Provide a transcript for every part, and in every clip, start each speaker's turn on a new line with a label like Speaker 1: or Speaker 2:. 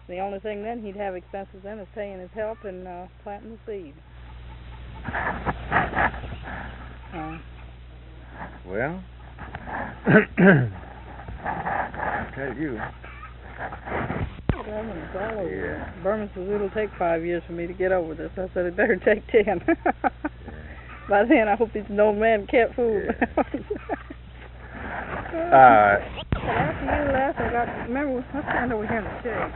Speaker 1: The only thing then he'd have expenses in is paying his help and planting the seed.
Speaker 2: Well, I tell you.
Speaker 1: Yeah. Berman says it'll take 5 years for me to get over this. I said it better take 10. By then I hope he's an old man can't fool. After you left, I got, remember, let's stand over here in the shade.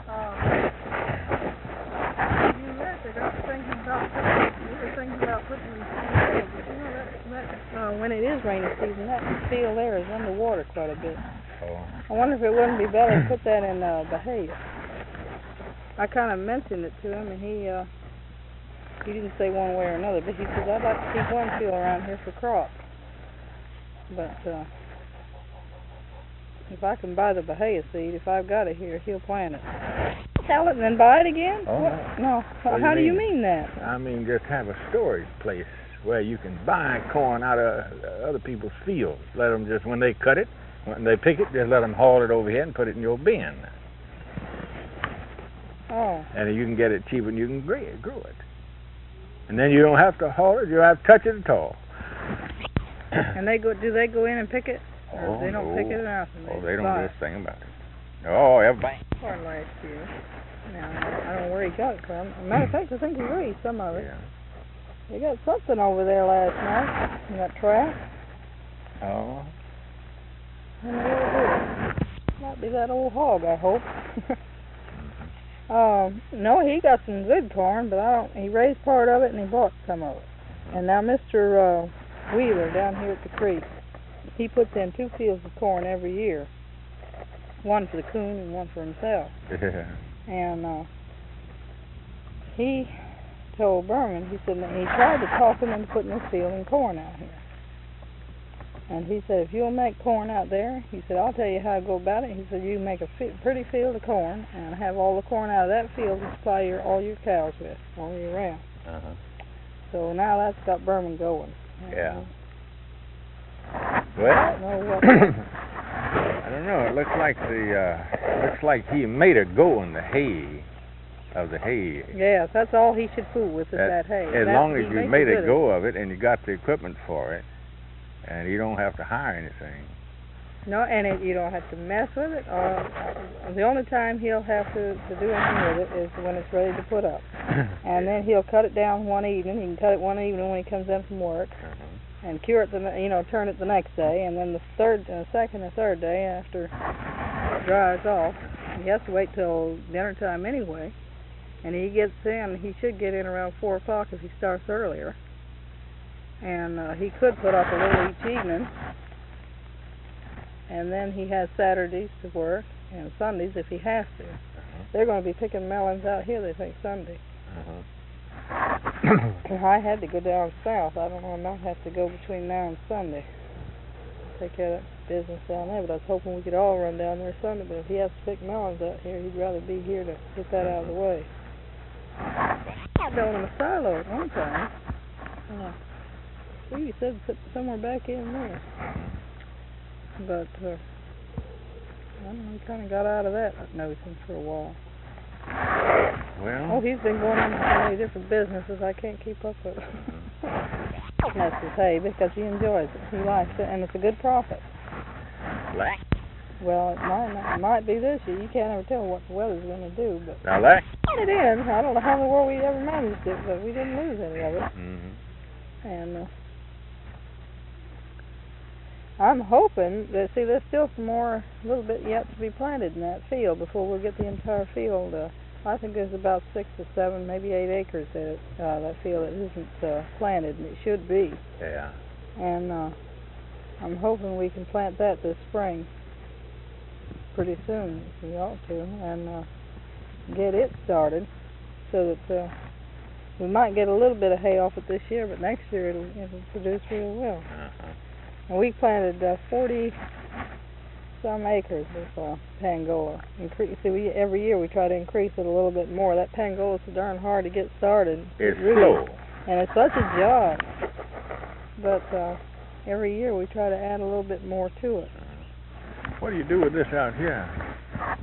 Speaker 1: You left, I got thinking about putting these fields. You know, when it is rainy season, that field there is underwater quite a bit. I wonder if it wouldn't be better to put that in Bahia. I kind of mentioned it to him, and he didn't say one way or another, but he said, I'd like to keep one field around here for crops. But if I can buy the Bahia seed, if I've got it here, he'll plant it. Sell it and then buy it again?
Speaker 2: Oh,
Speaker 1: what? No. How do you mean that?
Speaker 2: I mean just have a storage place where you can buy corn out of other people's fields. Let them just, when they cut it, when they pick it, just let them haul it over here and put it in your bin.
Speaker 1: Oh.
Speaker 2: And you can get it cheaper and you can grow it. And then you don't have to haul it, you don't have to touch it at all.
Speaker 1: And do they go in and pick it? Or they don't pick it out?
Speaker 2: Oh, they don't do a thing about it. Oh, everybody.
Speaker 1: Corn last year. Now, I don't know where he got it from. As a matter of fact, I think he raised some of it.
Speaker 2: Yeah.
Speaker 1: He got something over there last night in that trap.
Speaker 2: Oh.
Speaker 1: Might be that old hog, I hope. No, he got some good corn, but he raised part of it and he bought some of it. And now Mr. Wheeler down here at the creek, he puts in 2 fields of corn every year. One for the coon and one for himself.
Speaker 2: Yeah.
Speaker 1: And he told Berman, he said he tried to talk him into putting this field in corn out here. And he said, if you'll make corn out there, he said, I'll tell you how to go about it. He said, you make a pretty field of corn and have all the corn out of that field to supply all your cows with all year round.
Speaker 2: Uh-huh.
Speaker 1: So now that's got Berman going.
Speaker 2: Yeah. Well, I don't know. It looks like he made a go in the hay. Of the hay.
Speaker 1: Yes, that's all he should fool with is that hay.
Speaker 2: As long as you made a go of it and you got the equipment for it, and you don't have to hire anything.
Speaker 1: No, and you don't have to mess with it. The only time he'll have to do anything with it is when it's ready to put up. And then he'll cut it down one evening. He can cut it one evening when he comes in from work, and cure it turn it the next day, and then the second or third day after it dries off. He has to wait till dinner time anyway. And he gets in, he should get in around 4 o'clock if he starts earlier. And he could put up a little each evening. And then he has Saturdays to work and Sundays if he has to. They're going to be picking melons out here, they think, Sunday. I had to go down south. I don't know, I might have to go between now and Sunday. Take care of that business down there, but I was hoping we could all run down there Sunday. But if he has to pick melons out here, he'd rather be here to get that out of the way. I built him a silo at one time. He said put somewhere back in there. But I don't know, he kind of got out of that notion for a while.
Speaker 2: Well.
Speaker 1: He's been going into so many different businesses, I can't keep up with it. That's his hay because he enjoys it. He likes it, and it's a good profit.
Speaker 2: Black.
Speaker 1: Well, it might be this year. You can't ever tell what the weather's going to do. But
Speaker 2: now that
Speaker 1: it is. I don't know how in the world we ever managed it, but we didn't lose any of it. And I'm hoping that, there's still a little bit yet to be planted in that field before we'll get the entire field. I think there's about 6 or 7, maybe 8 acres that field that isn't planted, and it should be.
Speaker 2: Yeah.
Speaker 1: And I'm hoping we can plant that this spring. Pretty soon, we ought to, and get it started so that we might get a little bit of hay off it this year, but next year it'll produce real well. And we planted 40-some acres of Pangola. Every year we try to increase it a little bit more. That Pangola is so darn hard to get started.
Speaker 2: It's slow.
Speaker 1: And it's such a job. But every year we try to add a little bit more to it.
Speaker 2: What do you do with this out here?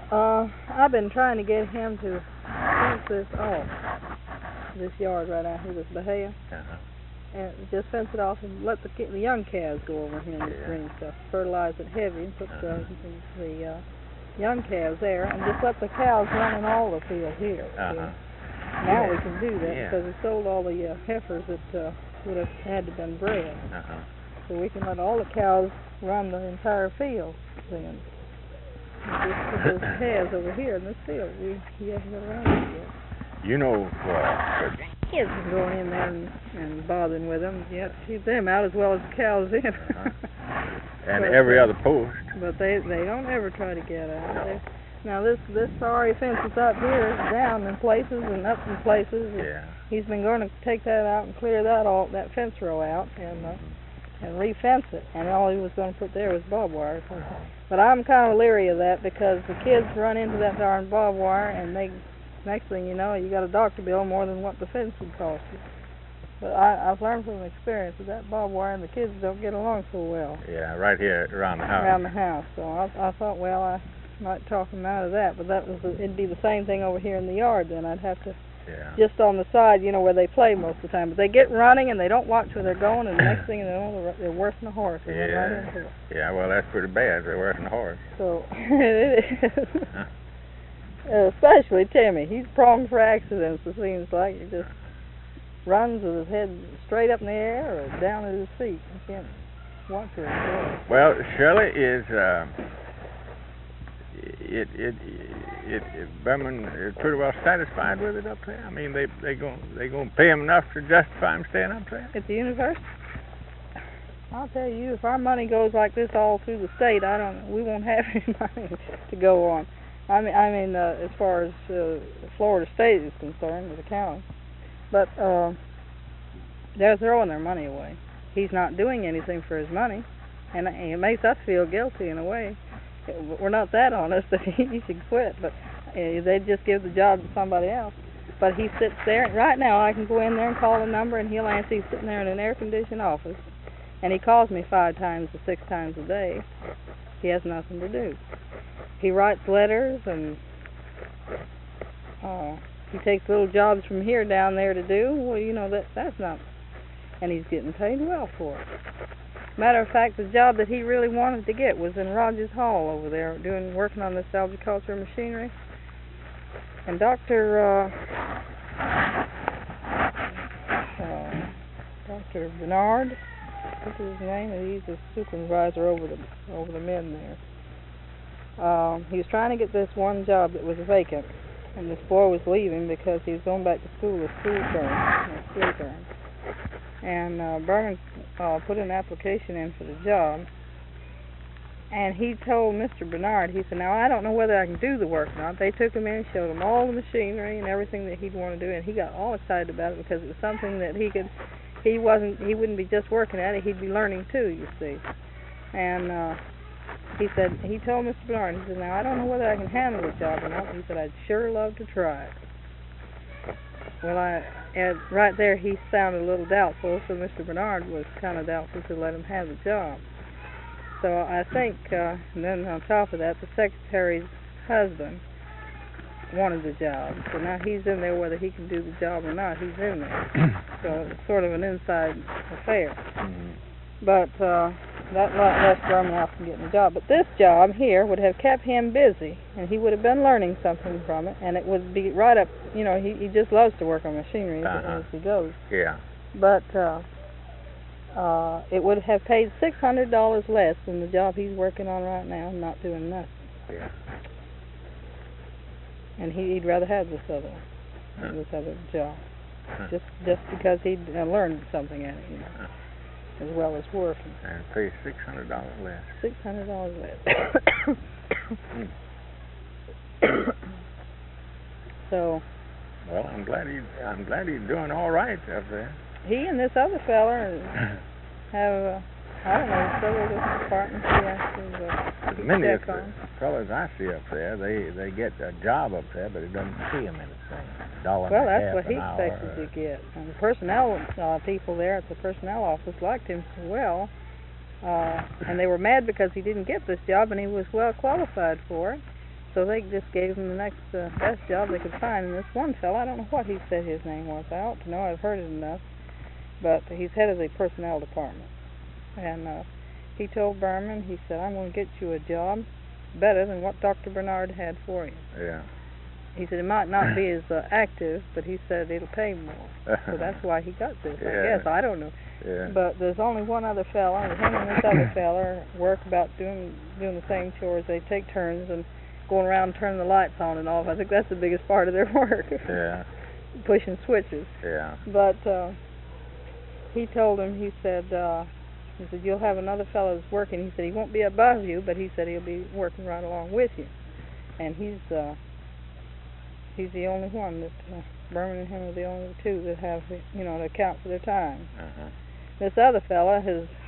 Speaker 1: I've been trying to get him to fence this off, this yard right out here, this bahia, and just fence it off and let the young calves go over here and green stuff, fertilize it heavy and put the young calves there, and just let the cows run in all the field here. Now we can do that because we sold all the heifers that would have had to been bred. So we can let all the cows run the entire field then. Just put those calves over here in this field. He hasn't got around it yet.
Speaker 2: You know,
Speaker 1: he hasn't going in there and bothering with them. You have to keep them out as well as the cows in.
Speaker 2: And every other post.
Speaker 1: But they don't ever try to get out. No. Now this sorry fence that's up here is down in places and up in places. He's been going to take that out and clear that fence row out and re-fence it. And all he was going to put there was barbed wire. But I'm kind of leery of that because the kids run into that darn barbed wire and next thing you know, you got a doctor bill more than what the fence would cost you. But I've learned from experience that barbed wire and the kids don't get along so well.
Speaker 2: Yeah, right here around the house.
Speaker 1: Around the house. So I thought, well, I might talk him out of that. But it'd be the same thing over here in the yard then. I'd have to just on the side, you know, where they play most of the time. But they get running and they don't watch where they're going, and the next thing you know, they're worse than a horse. They run right into it.
Speaker 2: Yeah, well, that's pretty bad. They're worse than a horse.
Speaker 1: So it is. Especially Timmy. He's prone for accidents, it seems like. He just runs with his head straight up in the air or down at his feet. You can't watch where he's going.
Speaker 2: Well, Shirley, is Berman pretty well satisfied with it up there? I mean, they gonna pay him enough to justify him staying up there?
Speaker 1: At the university? I'll tell you, if our money goes like this all through the state, we won't have any money to go on. I mean, as far as Florida State is concerned, with the county, but they're throwing their money away. He's not doing anything for his money, and it makes us feel guilty in a way. We're not that honest that he should quit, but they'd just give the job to somebody else. But he sits there. Right now, I can go in there and call a number, and he'll answer. He's sitting there in an air-conditioned office, and he calls me 5 times or 6 times a day. He has nothing to do. He writes letters, and he takes little jobs from here down there to do. Well, you know, that's not... And he's getting paid well for it. Matter of fact, the job that he really wanted to get was in Rogers Hall over there, working on this agriculture machinery. And Dr. Bernard, what's his name? He's the supervisor over the men there. He was trying to get this one job that was vacant, and this boy was leaving because he was going back to school, the school term. And Berman put an application in for the job, and he told Mr. Bernard, he said, now I don't know whether I can do the work or not. They took him in and showed him all the machinery and everything that he'd want to do, and he got all excited about it because it was something that he wouldn't be just working at it, he'd be learning too, you see. And he told Mr. Bernard, he said, now I don't know whether I can handle the job or not. He said, I'd sure love to try it. Well, right there he sounded a little doubtful, so Mr. Bernard was kind of doubtful to let him have the job. So I think, and then on top of that, the secretary's husband wanted the job. So now he's in there, whether he can do the job or not, he's in there. So it's sort of an inside affair. But that left Berman out from getting the job. But this job here would have kept him busy, and he would have been learning something from it, and it would be right up, you know, he just loves to work on machinery as he goes.
Speaker 2: Yeah.
Speaker 1: But it would have paid $600 less than the job he's working on right now, not doing nothing.
Speaker 2: Yeah.
Speaker 1: And he'd rather have this other job, just because he'd learned something at it, you know, as well as working.
Speaker 2: And pay $600 less.
Speaker 1: $600 less. So.
Speaker 2: Well, I'm glad he's doing all right up there.
Speaker 1: He and this other fella have, I don't know, several different departments he has to
Speaker 2: many of
Speaker 1: check on.
Speaker 2: the fellas I see up there, they get a job up there, but it doesn't pay them anything. $1.50
Speaker 1: well, that's what he
Speaker 2: an hour,
Speaker 1: expected to get. And the personnel people there at the personnel office liked him so well, and they were mad because he didn't get this job, and he was well qualified for it. So so they just gave him the next best job they could find. And this one fellow, I don't know what he said his name was. I ought to know. I've heard it enough. But he's head of the personnel department. And he told Berman, he said, I'm going to get you a job better than what Dr. Bernard had for you.
Speaker 2: Yeah.
Speaker 1: He said it might not be as active, but he said it'll pay more. So that's why he got this, I guess. I don't know.
Speaker 2: Yeah.
Speaker 1: But there's only one other fella, and him and this other fella work about doing the same chores. They take turns and going around turning the lights on and off. I think that's the biggest part of their work.
Speaker 2: Yeah.
Speaker 1: Pushing switches.
Speaker 2: Yeah.
Speaker 1: But he told him, he said, you'll have another fellow that's working. He said he won't be above you, but he said he'll be working right along with you. And he's the only one that Berman and him are the only two that have, to account for their time. This other fella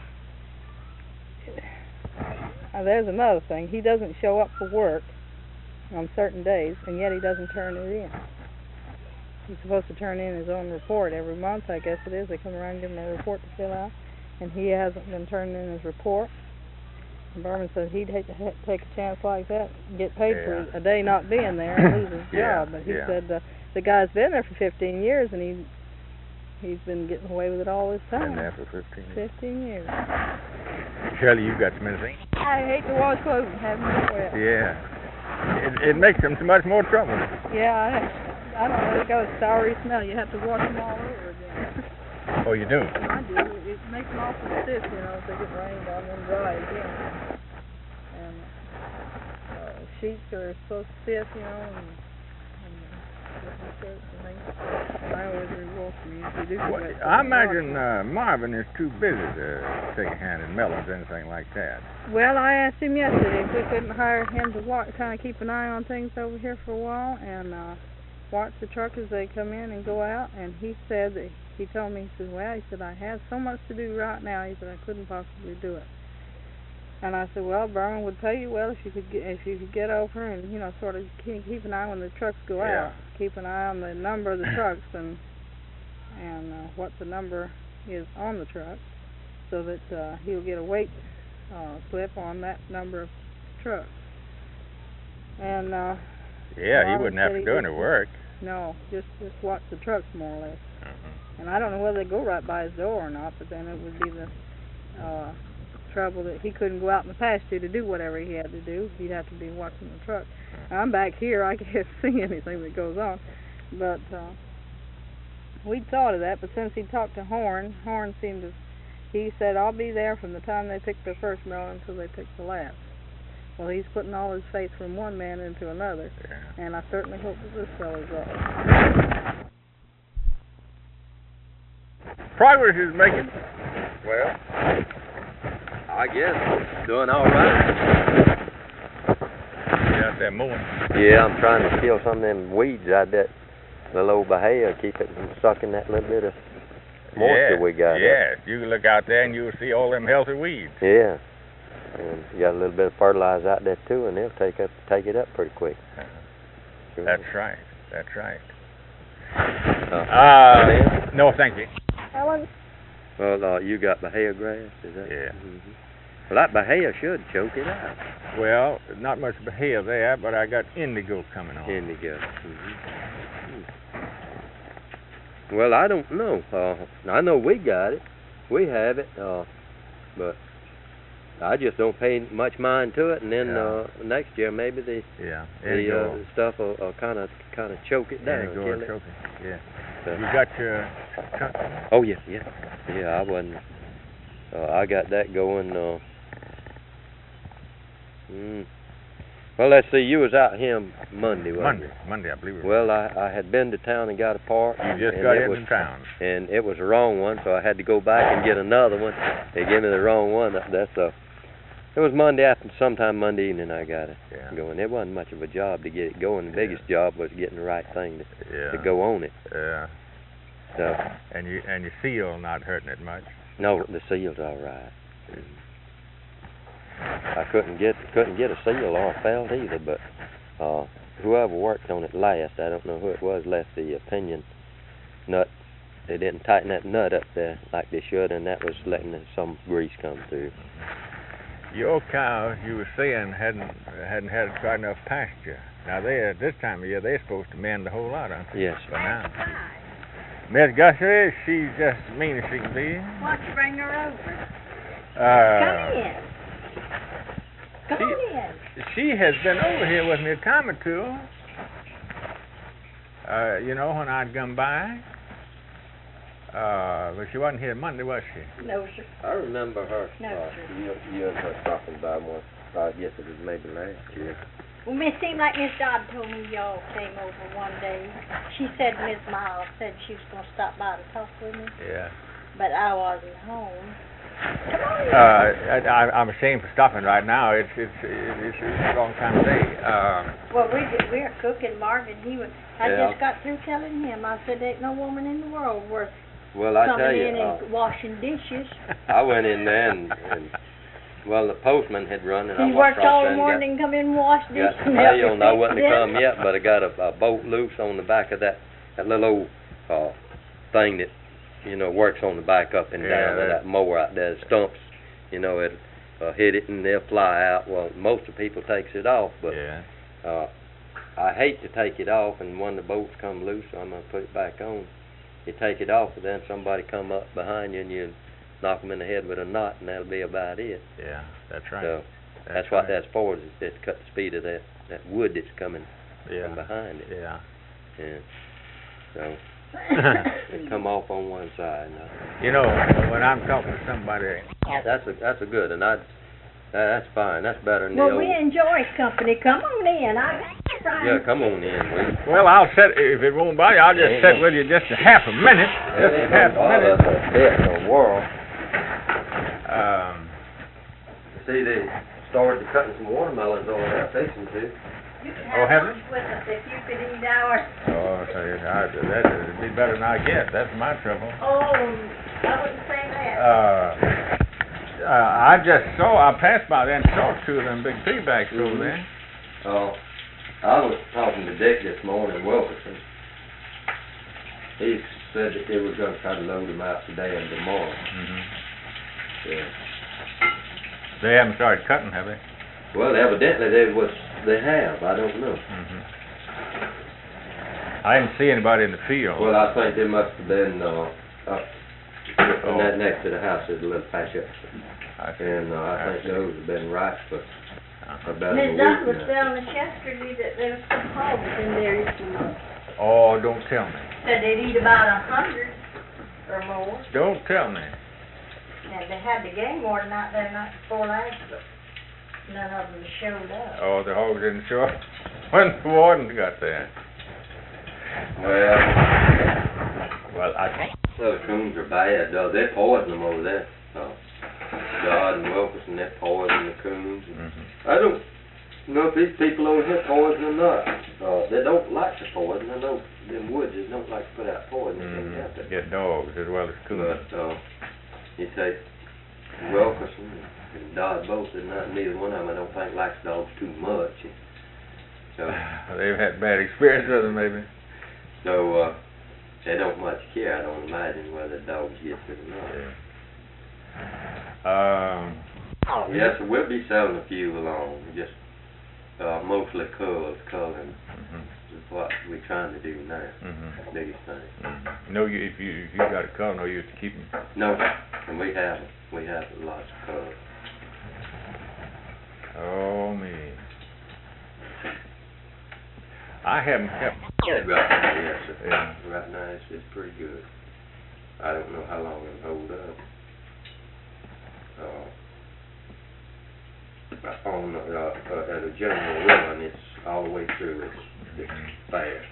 Speaker 1: there's another thing. He doesn't show up for work on certain days, and yet he doesn't turn it in. He's supposed to turn in his own report every month, I guess it is. They come around and give him a report to fill out, and he hasn't been turning in his report. And Berman says he'd hate to take a chance like that and get paid for a day not being there and lose his job. But he said the guy's been there for 15 years, and he's been getting away with it all this time.
Speaker 2: Been there for 15 years.
Speaker 1: 15 years.
Speaker 2: Shirley, you've got some things.
Speaker 1: I hate to wash clothes and have them get wet.
Speaker 2: Yeah. It makes them so much more trouble.
Speaker 1: Yeah, I don't know. They got a soury smell. You have to wash them all over again.
Speaker 2: Oh, you do?
Speaker 1: I do. It makes them awful stiff, if they get rained on and dry again. And sheets are so stiff, and shirts and things. I always revolt from you.
Speaker 2: I imagine Marvin is too busy to take a hand in melons or anything like that.
Speaker 1: Well, I asked him yesterday if we couldn't hire him to kind of keep an eye on things over here for a while and watch the truck as they come in and go out. And he said that he told me, he said, I have so much to do right now. He said I couldn't possibly do it. And I said, well, Berman would pay you well if you could get over and sort of keep an eye when the trucks go out. Keep an eye on the number of the trucks and what the number is on the truck, so that he'll get a weight slip on that number of trucks. And
Speaker 2: he wouldn't have to do any work.
Speaker 1: No, just watch the trucks more or less. And I don't know whether they go right by his door or not, but then it would be the trouble that he couldn't go out in the pasture to do whatever he had to do. He'd have to be watching the truck. I'm back here. I can't see anything that goes on. But we'd thought of that, but since he talked to Horn seemed to... He said, I'll be there from the time they pick their first melon until they pick the last. Well, he's putting all his faith from one man into another, and I certainly hope that this fellow's right.
Speaker 2: Progress is making...
Speaker 3: Well, I guess doing all right.
Speaker 2: You out there mowing?
Speaker 3: Yeah, I'm trying to kill some of them weeds out that little old bahia, keep it from sucking that little bit of moisture we got.
Speaker 2: Yes, you can look out there and you'll see all them healthy weeds.
Speaker 3: Yeah, and you got a little bit of fertilizer out there too, and they'll take it up pretty quick. Sure.
Speaker 2: That's right. No, thank you.
Speaker 1: Ellen?
Speaker 3: Well, you got bahia grass, is that?
Speaker 2: Yeah.
Speaker 3: Mm-hmm. Well, that bahia should choke it out.
Speaker 2: Well, not much bahia there, but I got indigo coming on.
Speaker 3: Indigo. Well, I don't know. I know we got it. We have it, but I just don't pay much mind to it. And then next year maybe the stuff will kind of choke it down.
Speaker 2: Indigo will choke it. Yeah. You got your...
Speaker 3: Oh yeah. I wasn't. I got that going. Well, let's see. You was out here Monday, wasn't you?
Speaker 2: Monday, I believe it was.
Speaker 3: Well, I had been to town and got a part.
Speaker 2: You just got into town.
Speaker 3: And it was the wrong one, so I had to go back and get another one. They gave me the wrong one. It was Monday afternoon, sometime Monday evening I got it going. It wasn't much of a job to get it going. The biggest job was getting the right thing to go on it.
Speaker 2: Yeah.
Speaker 3: So.
Speaker 2: And your seal not hurting it much?
Speaker 3: No, the seal's all right. I couldn't get a seal or a felt either, but whoever worked on it last, I don't know who it was, left the pinion nut. They didn't tighten that nut up there like they should, and that was letting some grease come through.
Speaker 2: Your cows, you were saying, hadn't had quite enough pasture. Now they this time of year they're supposed to mend a whole lot, aren't they?
Speaker 3: Yes.
Speaker 2: But now, Miss Guthrie, she's just as mean as she can be.
Speaker 4: Why don't you bring her over?
Speaker 2: Uh,
Speaker 4: Come in.
Speaker 2: She has been over here with me a time or two. You know, when I'd come by. But she wasn't here Monday, was she?
Speaker 4: No, sir.
Speaker 3: I remember her.
Speaker 4: No, sir.
Speaker 3: You and her stopping by once. I guess it was maybe last year.
Speaker 4: Well, it seemed like Miss Dodd told me y'all came over one day. She said Miss Miles said she was going to stop by to talk with me,
Speaker 2: Yeah.
Speaker 4: but I wasn't home. Come on in.
Speaker 2: I'm ashamed for stopping right now. It's a long time of day.
Speaker 4: Well, we're cooking. Marvin, I
Speaker 3: Yeah.
Speaker 4: just got through telling him. I said, there ain't no woman in the world worth
Speaker 3: Well, I tell
Speaker 4: coming
Speaker 3: you,
Speaker 4: in and washing dishes.
Speaker 3: I went in there and well, the postman had run and I
Speaker 4: He
Speaker 3: walked
Speaker 4: worked all
Speaker 3: across
Speaker 4: the
Speaker 3: there
Speaker 4: morning and come in and wash
Speaker 3: and
Speaker 4: dishes.
Speaker 3: got the mail, and I wasn't to come yet, but I got a bolt loose on the back of that little old thing that works on the back up and down of that mower out there. The stumps, it hit it and they'll fly out. Well, most of the people takes it off, but
Speaker 2: yeah.
Speaker 3: I hate to take it off, and when the bolts come loose, I'm gonna put it back on. You take it off, and then somebody come up behind you and you knock them in the head with a knot, and that'll be about it.
Speaker 2: Yeah, that's right.
Speaker 3: So that's what that's for, is to cut the speed of that wood that's coming from behind it.
Speaker 2: Yeah.
Speaker 3: Yeah. So it come off on one side.
Speaker 2: You know, when I'm talking to somebody,
Speaker 3: That's a good, and that's fine. That's better than the
Speaker 4: Well,
Speaker 3: old.
Speaker 4: we enjoy company. Come on in.
Speaker 3: Yeah, come on in.
Speaker 2: well, I'll sit, if it won't bother you, I'll just sit with you just a half a minute. Just a half a minute.
Speaker 3: The world.
Speaker 2: Um,
Speaker 3: See, they started cutting some watermelons over there, fixing to.
Speaker 4: You can
Speaker 2: Oh, have
Speaker 4: lunch with us if you could eat ours.
Speaker 2: that'd be better than I guess. That's my trouble.
Speaker 4: Oh, I wouldn't say that.
Speaker 2: I passed by there and saw two of them big pigbacks over there.
Speaker 3: I was talking to Dick this morning, Wilkerson. He said that they were going to try to load them out today and tomorrow.
Speaker 2: Mm-hmm.
Speaker 3: Yeah.
Speaker 2: They haven't started cutting, have they?
Speaker 3: Well, evidently they have. I don't know.
Speaker 2: Mm-hmm. I didn't see anybody in the field.
Speaker 3: Well, I think they must have been up and that next to the house is a little patch up.
Speaker 2: I see.
Speaker 3: And I think those have been ripe for about a
Speaker 4: Miss
Speaker 3: week
Speaker 4: Dodd was
Speaker 3: now.
Speaker 4: telling us yesterday that there was some hogs in there.
Speaker 2: Oh, don't tell me.
Speaker 4: Said they'd eat about 100 or more.
Speaker 2: Don't tell me.
Speaker 4: And they had the game warden out there night before last, but none of them showed up.
Speaker 2: Oh, the hogs didn't show up when the warden got there. Well, I think.
Speaker 3: Those coons are bad, though. They poison them over there. Dodd and Wilkerson, they poison the coons.
Speaker 2: Mm-hmm.
Speaker 3: I don't know if these people over here poison or not. They don't like to poison. I know them woods just don't like to put out poison.
Speaker 2: Mm-hmm. Get dogs as well as coons.
Speaker 3: But you take Wilkerson and Dodd both, and neither one of them I don't think likes dogs too much. So
Speaker 2: they've had bad experience with them, maybe.
Speaker 3: So they don't much care. I don't imagine whether dogs get it or not.
Speaker 2: Yeah.
Speaker 3: Yes, we'll be selling a few along. Just mostly culling is what we're trying to do now.
Speaker 2: Mm-hmm.
Speaker 3: Biggest thing.
Speaker 2: Mm-hmm. No, if you got a cull, no use to keep them.
Speaker 3: No, and we have lots of culls.
Speaker 2: Oh me. I haven't kept.
Speaker 3: Right now, yes, sir.
Speaker 2: Yeah.
Speaker 3: Right now it's pretty good. I don't know how long it'll hold up. At a general run, it's all the way through. It's fast.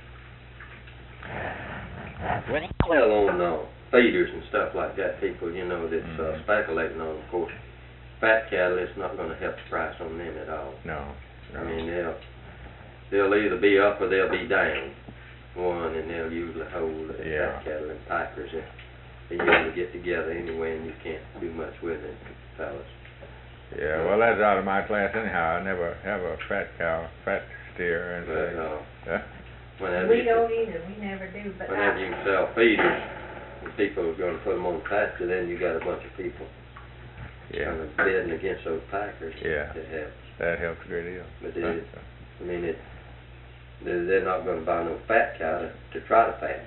Speaker 3: Well, on feeders and stuff like that, people, that's speculating on, of course, fat cattle, it's not going to help the price on them at all.
Speaker 2: No.
Speaker 3: I mean, they'll either be up or they'll be down. And they'll usually hold fat cattle and packers. They usually get together anyway, and you can't do much with it, fellas.
Speaker 2: Yeah, well, that's out of my class anyhow. I never have a fat steer, and
Speaker 4: We don't either. We never do. But
Speaker 3: whenever you can sell feeders, and people are going to put them on pasture, then you got a bunch of people
Speaker 2: Yeah.
Speaker 3: kind of bidding against those packers.
Speaker 2: Yeah.
Speaker 3: It helps.
Speaker 2: That helps a great deal.
Speaker 3: But I mean, they're not going to buy no fat cow to try to fatten.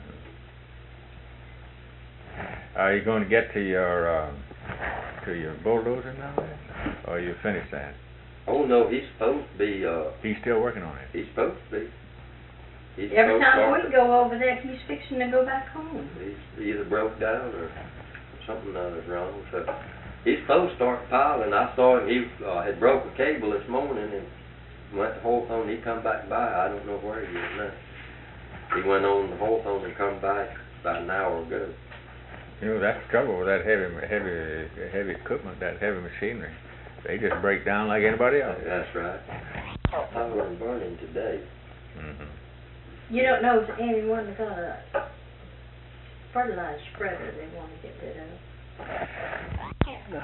Speaker 2: Are you going to get to your bulldozer now, then? Or you finished that?
Speaker 3: Oh no, he's supposed to be.
Speaker 2: He's still working on it.
Speaker 3: He's supposed to be. He's
Speaker 4: Every
Speaker 3: supposed to
Speaker 4: time
Speaker 3: start
Speaker 4: we go over there, he's fixing to go back home.
Speaker 3: He's either broke down or something is wrong. So he's supposed to start piling. I saw him. He had broke a cable this morning and went to Hawthorne. He come back by. I don't know where he is now. He went on to Hawthorne and come back about an hour ago.
Speaker 2: You know, that's the trouble with that heavy equipment, that heavy machinery. They just break down like anybody else.
Speaker 3: That's right. Power and burning today.
Speaker 4: You don't know if anyone got a fertilizer spreader they want to get rid of.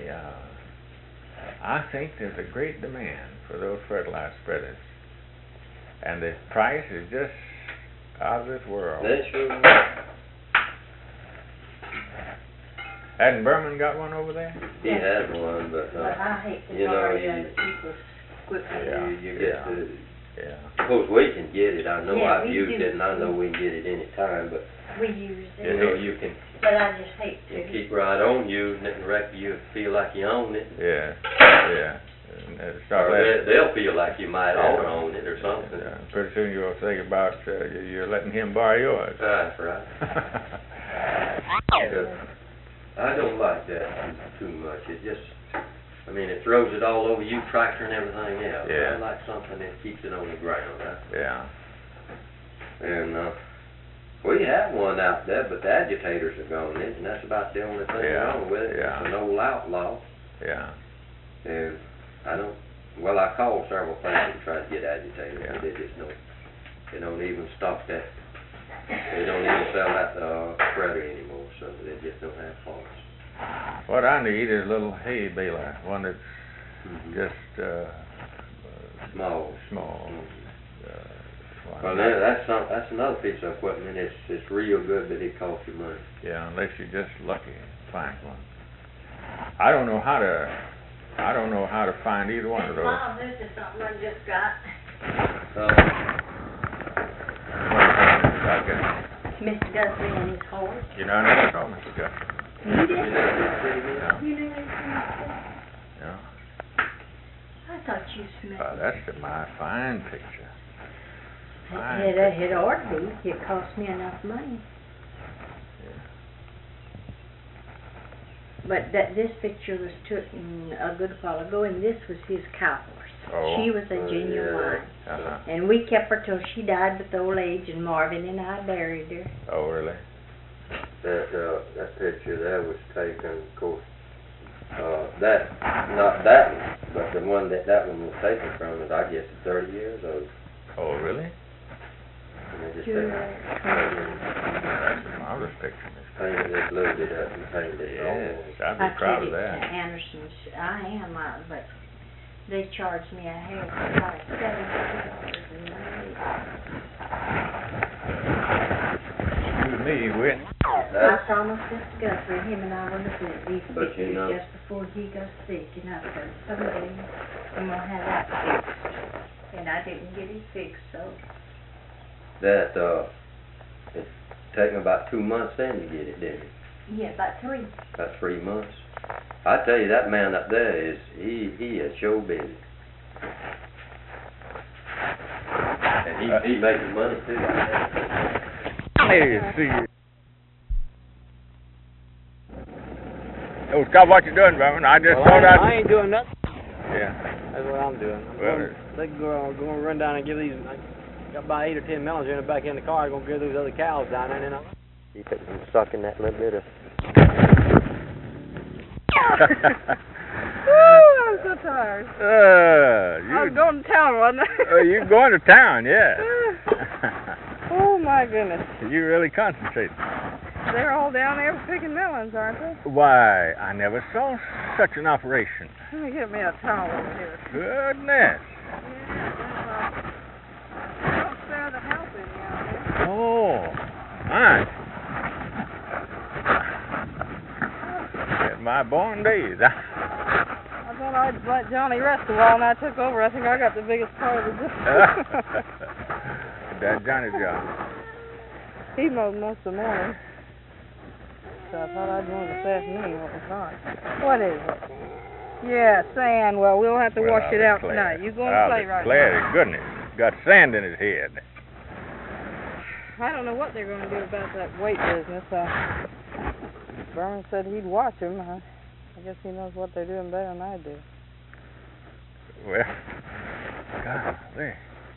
Speaker 2: I think there's a great demand for those fertilizer spreaders, and the price is just out of this world.
Speaker 3: They sure.
Speaker 2: Hadn't Berman got one over there?
Speaker 3: He has one, but
Speaker 4: I hate to
Speaker 3: you know,
Speaker 4: borrow other people's equipment.
Speaker 3: you get to.
Speaker 2: Yeah.
Speaker 3: Of course, we can get it. I know
Speaker 4: Yeah,
Speaker 3: I've
Speaker 4: we
Speaker 3: used
Speaker 4: do.
Speaker 3: it, and I know we can get it any time. But
Speaker 4: We use it.
Speaker 3: you know, you can
Speaker 4: But I just hate
Speaker 3: keep right on using it, and reckon you feel like you own it.
Speaker 2: Yeah.
Speaker 3: Or they'll feel like you might ought to own it or something.
Speaker 2: Pretty soon you'll think about you're letting him borrow yours.
Speaker 3: That's right. I don't like that too much. It just, I mean, it throws it all over you, tractor and everything else.
Speaker 2: Yeah.
Speaker 3: I like something that keeps it on the ground.
Speaker 2: Yeah.
Speaker 3: And we have one out there, but the agitators are gone in, and that's about the only thing wrong with it.
Speaker 2: Yeah.
Speaker 3: It's an old outlaw.
Speaker 2: Yeah.
Speaker 3: And I called several places to try to get agitators, but they just don't. They don't even stock that. They don't even sell that spreader anymore, so they just don't have parts.
Speaker 2: What I need is a little hay baler, one that's just
Speaker 3: Small. Well, that's another piece of equipment. It's real good, but it costs you money.
Speaker 2: Yeah, unless you're just lucky to find one. I don't know how to find either one of those.
Speaker 4: Mom, this is something I just got. Mr. Guthrie and his horse.
Speaker 2: You know, I never saw Mr. Guthrie.
Speaker 4: You did?
Speaker 3: You know,
Speaker 4: You never seen
Speaker 2: Yeah.
Speaker 4: I thought you smelled
Speaker 2: That's my fine picture.
Speaker 4: it ought to be. It cost me enough money. But this picture was taken a good while ago, and this was his cow horse.
Speaker 2: Oh.
Speaker 4: She was a genuine.
Speaker 2: Uh-huh.
Speaker 4: And we kept her till she died with old age, and Marvin and I buried her.
Speaker 2: Oh, really?
Speaker 3: that picture there was taken, of course. Not that one, but the one that one was taken from is, I guess, 30 years old.
Speaker 2: Oh, really?
Speaker 3: And they just
Speaker 4: Sure.
Speaker 2: That's a marvelous picture.
Speaker 3: painted it, glued it up, and painted it on.
Speaker 2: Yes, I'd
Speaker 4: I
Speaker 2: be proud
Speaker 4: took
Speaker 2: of
Speaker 4: it to
Speaker 2: that.
Speaker 4: Anderson's. I am, but they charged me a hair price, $72
Speaker 2: Excuse me, Whit.
Speaker 4: I saw my sister Guthrie, him and I were looking at these
Speaker 3: But you
Speaker 4: pictures
Speaker 3: know-
Speaker 4: just before he got sick, and I said, someday I'm gonna have that fixed. And I didn't get it fixed, so.
Speaker 3: That, it took me about 2 months then to get it, didn't it?
Speaker 4: Yeah, about 3.
Speaker 3: About 3 months. I tell you, that man up there he is sure busy. And he making money too.
Speaker 2: Hey, see you. Oh, Scott, what you doing, Berman? I just thought
Speaker 5: I ain't doing nothing.
Speaker 2: Yeah.
Speaker 5: That's what I'm doing. They go run down and give these. I got about 8 or 10 melons in the back in the car. I'm gonna give those other cows down there, and then I'll.
Speaker 3: You put some sucking that little bit of.
Speaker 1: Woo, I'm so tired. I was
Speaker 2: You
Speaker 1: going to town, wasn't I?
Speaker 2: you going to town, yeah.
Speaker 1: Oh, my goodness.
Speaker 2: You really concentrate.
Speaker 1: They're all down there picking melons, aren't they?
Speaker 2: Why, I never saw such an operation.
Speaker 1: Let me get me a towel over here.
Speaker 2: Goodness.
Speaker 1: Don't spare the helping out here.
Speaker 2: Oh, my. Get my my born days.
Speaker 1: I thought I'd let Johnny rest a while, and I took over. I think I got the biggest part of the job.
Speaker 2: That's Johnny's job.
Speaker 1: He mowed most of the morning. So I thought I'd mow this afternoon. What was not? What is it? Yeah, sand. Well, we'll have to wash it out tonight. You going to play right
Speaker 2: Declare
Speaker 1: now?
Speaker 2: to goodness. Got sand in his head.
Speaker 1: I don't know what they're going to do about that weight business. Berman said he'd watch them. I guess he knows what they're doing better than I do.
Speaker 2: Well, golly.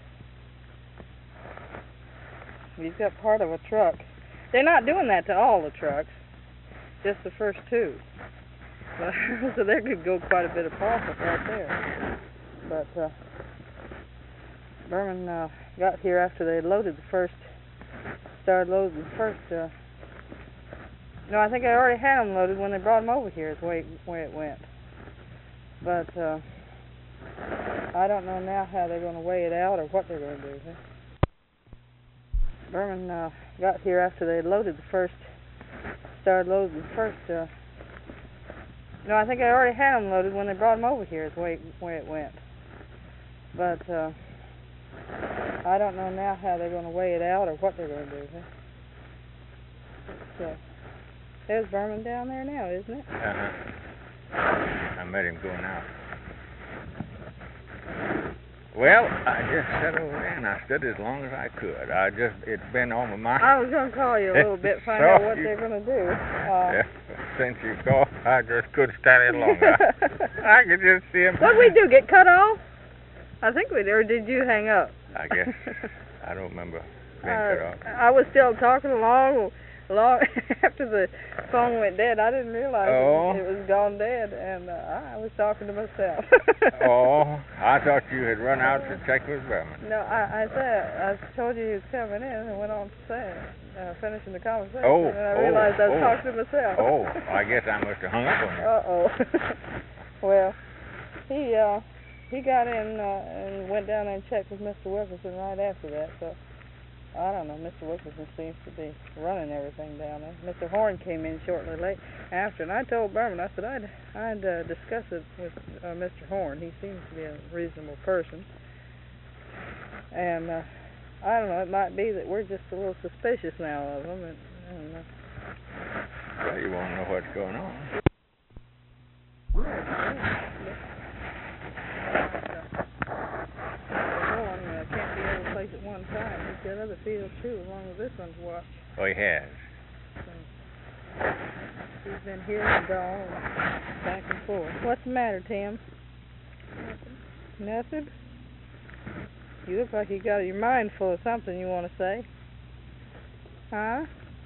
Speaker 1: He's got part of a truck. They're not doing that to all the trucks, just the first two. But, so there could go quite a bit of profit right there. But Berman got here after they had loaded the first, started loading the first. No, I think I already had them loaded when they brought them over here, is the way it went. But I don't know now how they're going to weigh it out or what they're going to do. Berman got here after they had loaded the first, started loading the first. No, I think I already had them loaded when they brought them over here, is the way it went. But I don't know now how they're going to weigh it out or what they're going to do. So there's Berman down there now, isn't it?
Speaker 2: I met him going out. Well, I just sat over there and I stood as long as I could. It's been on my mind.
Speaker 1: I was going to call you a little bit, find out what they're going to do.
Speaker 2: Yeah, since you called, I just couldn't stand it longer. I could just see him.
Speaker 1: What did we do, get cut off? I think we did, or did you hang up?
Speaker 2: I guess. I don't remember being cut off.
Speaker 1: I was still talking along after the phone went dead. I didn't realize it was gone dead, and I was talking to myself.
Speaker 2: Oh, I thought you had run out to check with Berman.
Speaker 1: No, I told you he was coming in and went on to say finishing the conversation,
Speaker 2: and
Speaker 1: I realized I was talking to myself.
Speaker 2: Oh, I guess I must have hung up on you.
Speaker 1: Well, he got in and went down there and checked with Mr. Wilkerson right after that, so I don't know. Mr. Wilkerson seems to be running everything down there. Mr. Horn came in shortly late after, and I told Berman, I said I'd discuss it with Mr. Horn. He seems to be a reasonable person. And I don't know, it might be that we're just a little suspicious now of him.
Speaker 2: Well, you want to know what's going on.
Speaker 1: Can't be every place at one time. He's got other fields too, along with this one to watch.
Speaker 2: Oh, he has.
Speaker 1: So, he's been here and gone, and back and forth. What's the matter, Tim? Nothing? You look like you got your mind full of something you want to say. Huh?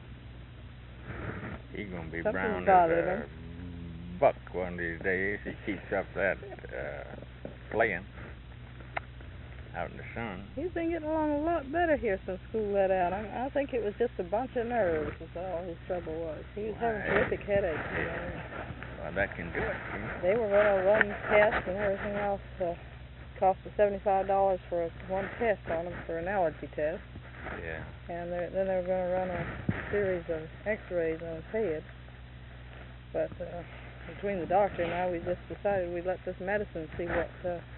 Speaker 2: He's going to be
Speaker 1: Something's
Speaker 2: brown as
Speaker 1: bothering
Speaker 2: a
Speaker 1: him.
Speaker 2: buck one of these days. He keeps up that playing out in the sun.
Speaker 1: He's been getting along a lot better here since school let out. I think it was just a bunch of nerves is all his trouble was. He was having terrific headaches. You know.
Speaker 2: Well, that can do it.
Speaker 1: They were going to run tests and everything else. Cost us $75 for one test on him for an allergy test.
Speaker 2: Yeah.
Speaker 1: And then they were going to run a series of x-rays on his head. But between the doctor and I, we just decided we'd let this medicine see what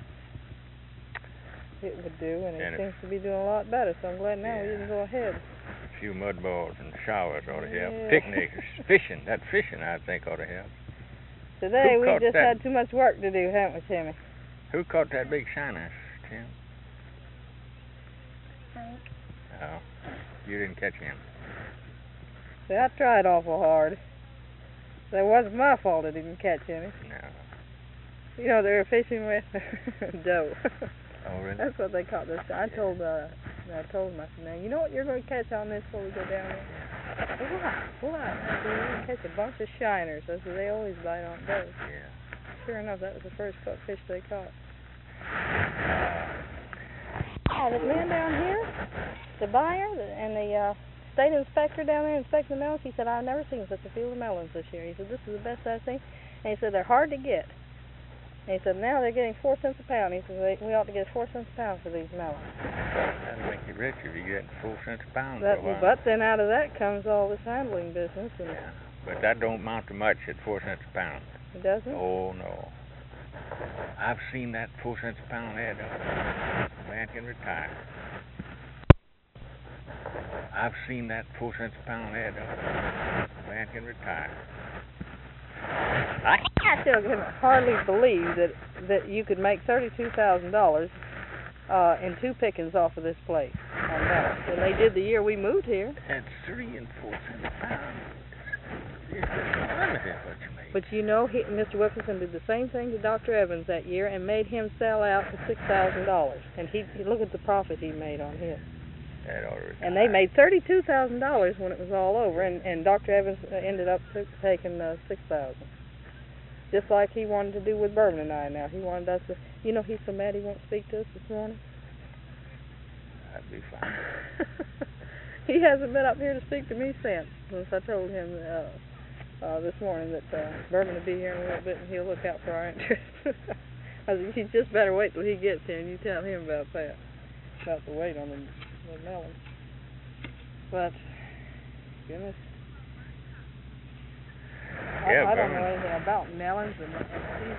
Speaker 1: it would do, and it seems to be doing a lot better, so I'm glad now we didn't go ahead.
Speaker 2: A few mud balls and showers ought to help. Picnics, fishing. That fishing, I think, ought to help.
Speaker 1: Today we just had too much work to do, haven't we, Timmy?
Speaker 2: Who caught that big shiner, Tim?
Speaker 4: Frank.
Speaker 2: Oh, you didn't catch him.
Speaker 1: See, I tried awful hard. That wasn't my fault I didn't catch any.
Speaker 2: No.
Speaker 1: You know, they were fishing with dough.
Speaker 2: Oh, really?
Speaker 1: That's what they caught this. I told him, I said, now, you know what you're going to catch on this before we go down there? What? I said, you're going to catch a bunch of shiners. I said, they always bite on dough.
Speaker 2: Yeah.
Speaker 1: Sure enough, that was the first fish they caught. The man down here, the buyer, and the state inspector down there inspecting the melons, he said, I've never seen such a field of melons this year. He said, this is the best I've seen. And he said, they're hard to get. And he said, now they're getting 4 cents a pound. He said, we ought to get 4 cents a pound for these melons.
Speaker 2: That'll make you rich if you get 4 cents a pound.
Speaker 1: But then out of that comes all this handling business. And
Speaker 2: But that don't amount to much at 4 cents a pound.
Speaker 1: It doesn't?
Speaker 2: Oh, no. I've seen that 4 cents a pound add up. A man can retire. I've seen that 4 cents a pound add up. A man can retire.
Speaker 1: I still can hardly believe that you could make $32,000 in 2 pickings off of this place on melons. And they did the year we moved here.
Speaker 2: That's 3 and 4 cents a pound. It's just unlimited what you make.
Speaker 1: But you know, Mr. Wilkinson did the same thing to Dr. Evans that year and made him sell out for $6,000. And he look at the profit he made on his.
Speaker 2: That ought to retire.
Speaker 1: And they made $32,000 when it was all over, and Dr. Evans ended up taking $6,000. Just like he wanted to do with Bourbon and I now. He wanted us to, you know, he's so mad he won't speak to us this morning.
Speaker 2: That'd be fine.
Speaker 1: He hasn't been up here to speak to me since I told him this morning that Bourbon will be here in a little bit and he'll look out for our interest. I said, you just better wait till he gets here and you tell him about that, about the weight on the melons. But, goodness.
Speaker 2: Yeah,
Speaker 1: I don't know anything about melons and seeds.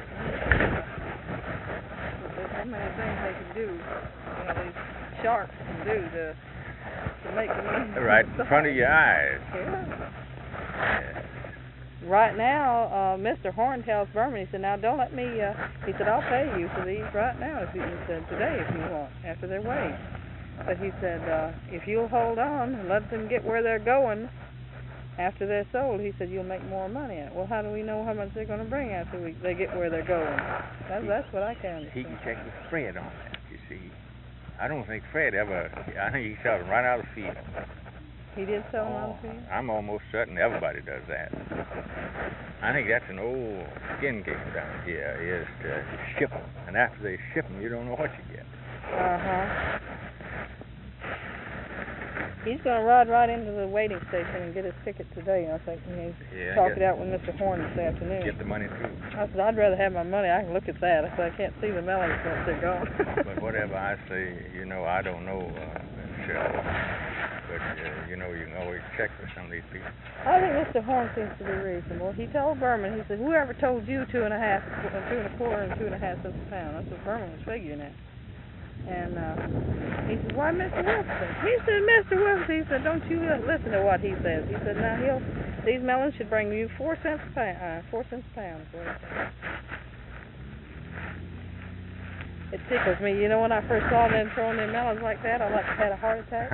Speaker 1: There's so many things they can do, you know, these sharks can do to make the money.
Speaker 2: Right in front of your eyes.
Speaker 1: Yeah.
Speaker 2: Yeah.
Speaker 1: Right now, Mr. Horn tells Berman, he said, now don't let me, he said, I'll pay you for these right now, he said, today if you want, after they're weighed. But he said, if you'll hold on and let them get where they're going, after they're sold, he said, you'll make more money at it. Well, how do we know how much they're going to bring after they get where they're going? That's what I can understand.
Speaker 2: He can check with Fred on that, you see. I don't think Fred ever, I think he shot them right out of the field.
Speaker 1: He did sell them on the field?
Speaker 2: I'm almost certain everybody does that. I think that's an old skin game down here, is to ship them. And after they ship them, you don't know what you get.
Speaker 1: Uh-huh. He's going to ride right into the waiting station and get his ticket today, I think. And he's talked it out with Mr. Horn this afternoon.
Speaker 2: Get the money through.
Speaker 1: I said, I'd rather have my money. I can look at that. I said, I can't see the melons once they're gone.
Speaker 2: But whatever I say, you know, I don't know, Michelle. But, you know, you can always check with some of these people.
Speaker 1: I think Mr. Horn seems to be reasonable. He told Berman, he said, whoever told you 2 1/4 and 2 1/4 cents a pound? That's what Berman was figuring at. And he said, why, Mr. Wilson? He said, Mr. Wilson, he said, don't you listen to what he says. He said, now, these melons should bring you 4 cents a pound. 4 cents a pound is what he said. It tickles me. You know, when I first saw them throwing their melons like that, I like had a heart attack.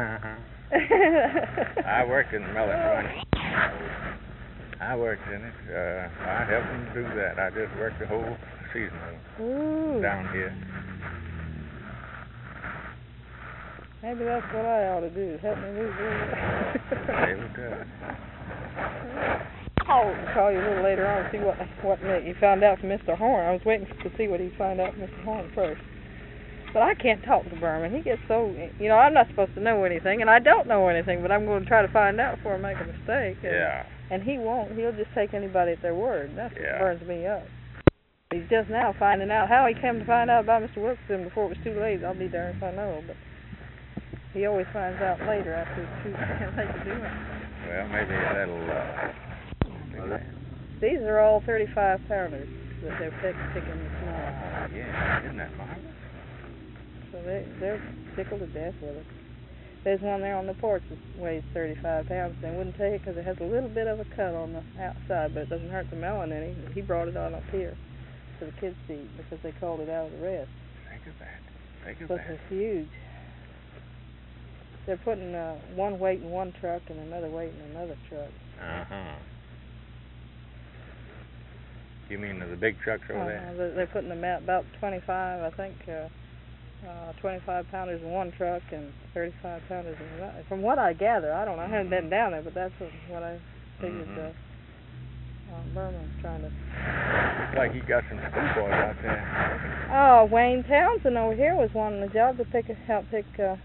Speaker 2: I worked in the melon run. I worked in it. I helped them do that. I just worked the whole season down here.
Speaker 1: Maybe that's what I ought to do, help me move I'll call you a little later on and see what you found out from Mr. Horn. I was waiting to see what he found out from Mr. Horn first. But I can't talk to Berman. He gets so, you know, I'm not supposed to know anything, and I don't know anything, but I'm going to try to find out before I make a mistake. And he won't. He'll just take anybody at their word. That's what burns me up. He's just now finding out how he came to find out about Mr. Wilkinson before it was too late. I'll be darned if I know, but he always finds out later after it's too late to do it.
Speaker 2: Well, maybe that'll...
Speaker 1: These are all 35-pounders that they're picking this morning.
Speaker 2: Yeah, isn't that marvelous?
Speaker 1: So they're tickled to death with it. There's one there on the porch that weighs 35 pounds. They wouldn't take it because it has a little bit of a cut on the outside, but it doesn't hurt the melon any. He brought it on up here to the kids to eat because they called it out of the rest.
Speaker 2: Think of that. Think of
Speaker 1: But
Speaker 2: that.
Speaker 1: it's huge. They're putting one weight in one truck and another weight in another truck.
Speaker 2: Uh-huh. You mean the big trucks over there?
Speaker 1: They're putting them out about 25, I think, 25-pounders in one truck and 35-pounders in another. From what I gather, I don't know. I haven't been down there, but that's what I figured Berman's trying to...
Speaker 2: Looks like he got some schoolboys out there.
Speaker 1: Oh, Wayne Townsend over here was wanting a job to help pick up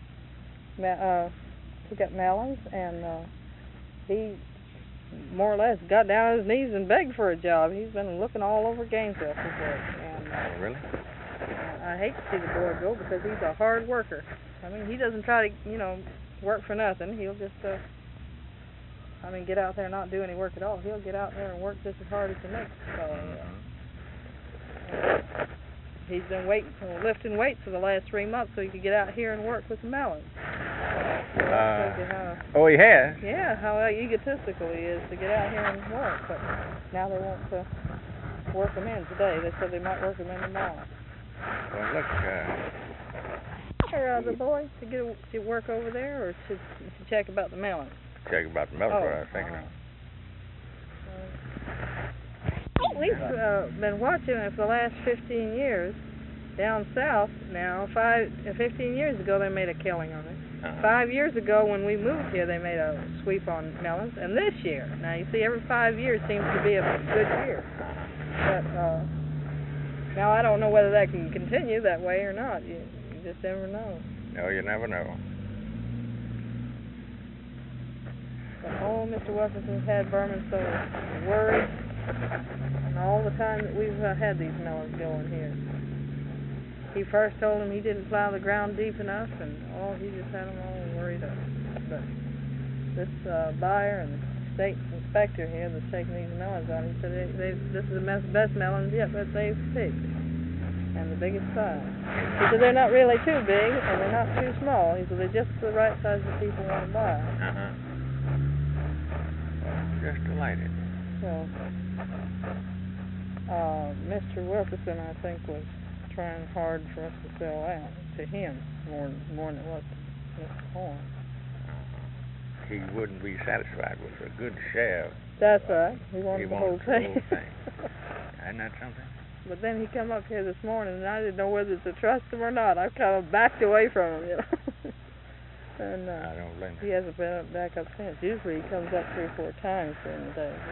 Speaker 1: melons, and he more or less got down on his knees and begged for a job. He's been looking all over Gainesville for work. And,
Speaker 2: really?
Speaker 1: I hate to see the boy go because he's a hard worker. I mean, he doesn't try to, work for nothing. He'll just I mean, get out there and not do any work at all. He'll get out there and work just as hard as the next fellow. He's been lifting weights for the last 3 months so he could get out here and work with the melons.
Speaker 2: Oh, he has?
Speaker 1: Yeah, how egotistical he is to get out here and work. But now they want to work him in today. They said they might work him in tomorrow.
Speaker 2: Well, look,
Speaker 1: the boy to get work over there, or to check about the melons?
Speaker 2: check about the melons, what I was thinking of.
Speaker 1: We've been watching it for the last 15 years. Down south now, 15 years ago they made a killing on it. 5 years ago when we moved here they made a sweep on melons. And this year, now you see every 5 years seems to be a good year. But now I don't know whether that can continue that way or not. You just never know.
Speaker 2: No, you never know.
Speaker 1: But Mr. Washington's had Berman so worried, and all the time that we've had these melons going here. He first told him he didn't plow the ground deep enough, and he just had them all worried up. But this buyer and state inspector here that's taking these melons out, he said this is the best melons yet that they've picked, and the biggest size. He said they're not really too big, and they're not too small. He said they're just the right size that people want to buy.
Speaker 2: Just delighted.
Speaker 1: So, Mr. Wilkerson, I think, was trying hard for us to sell out to him more than it was to Mr. Horn.
Speaker 2: He wouldn't be satisfied with a good share.
Speaker 1: That's right. He wanted the whole thing.
Speaker 2: Isn't that something?
Speaker 1: But then he come up here this morning, and I didn't know whether to trust him or not. I kind of backed away from him, you know. And
Speaker 2: I don't blame him.
Speaker 1: he hasn't been back up since. Usually he comes up 3 or 4 times during the day.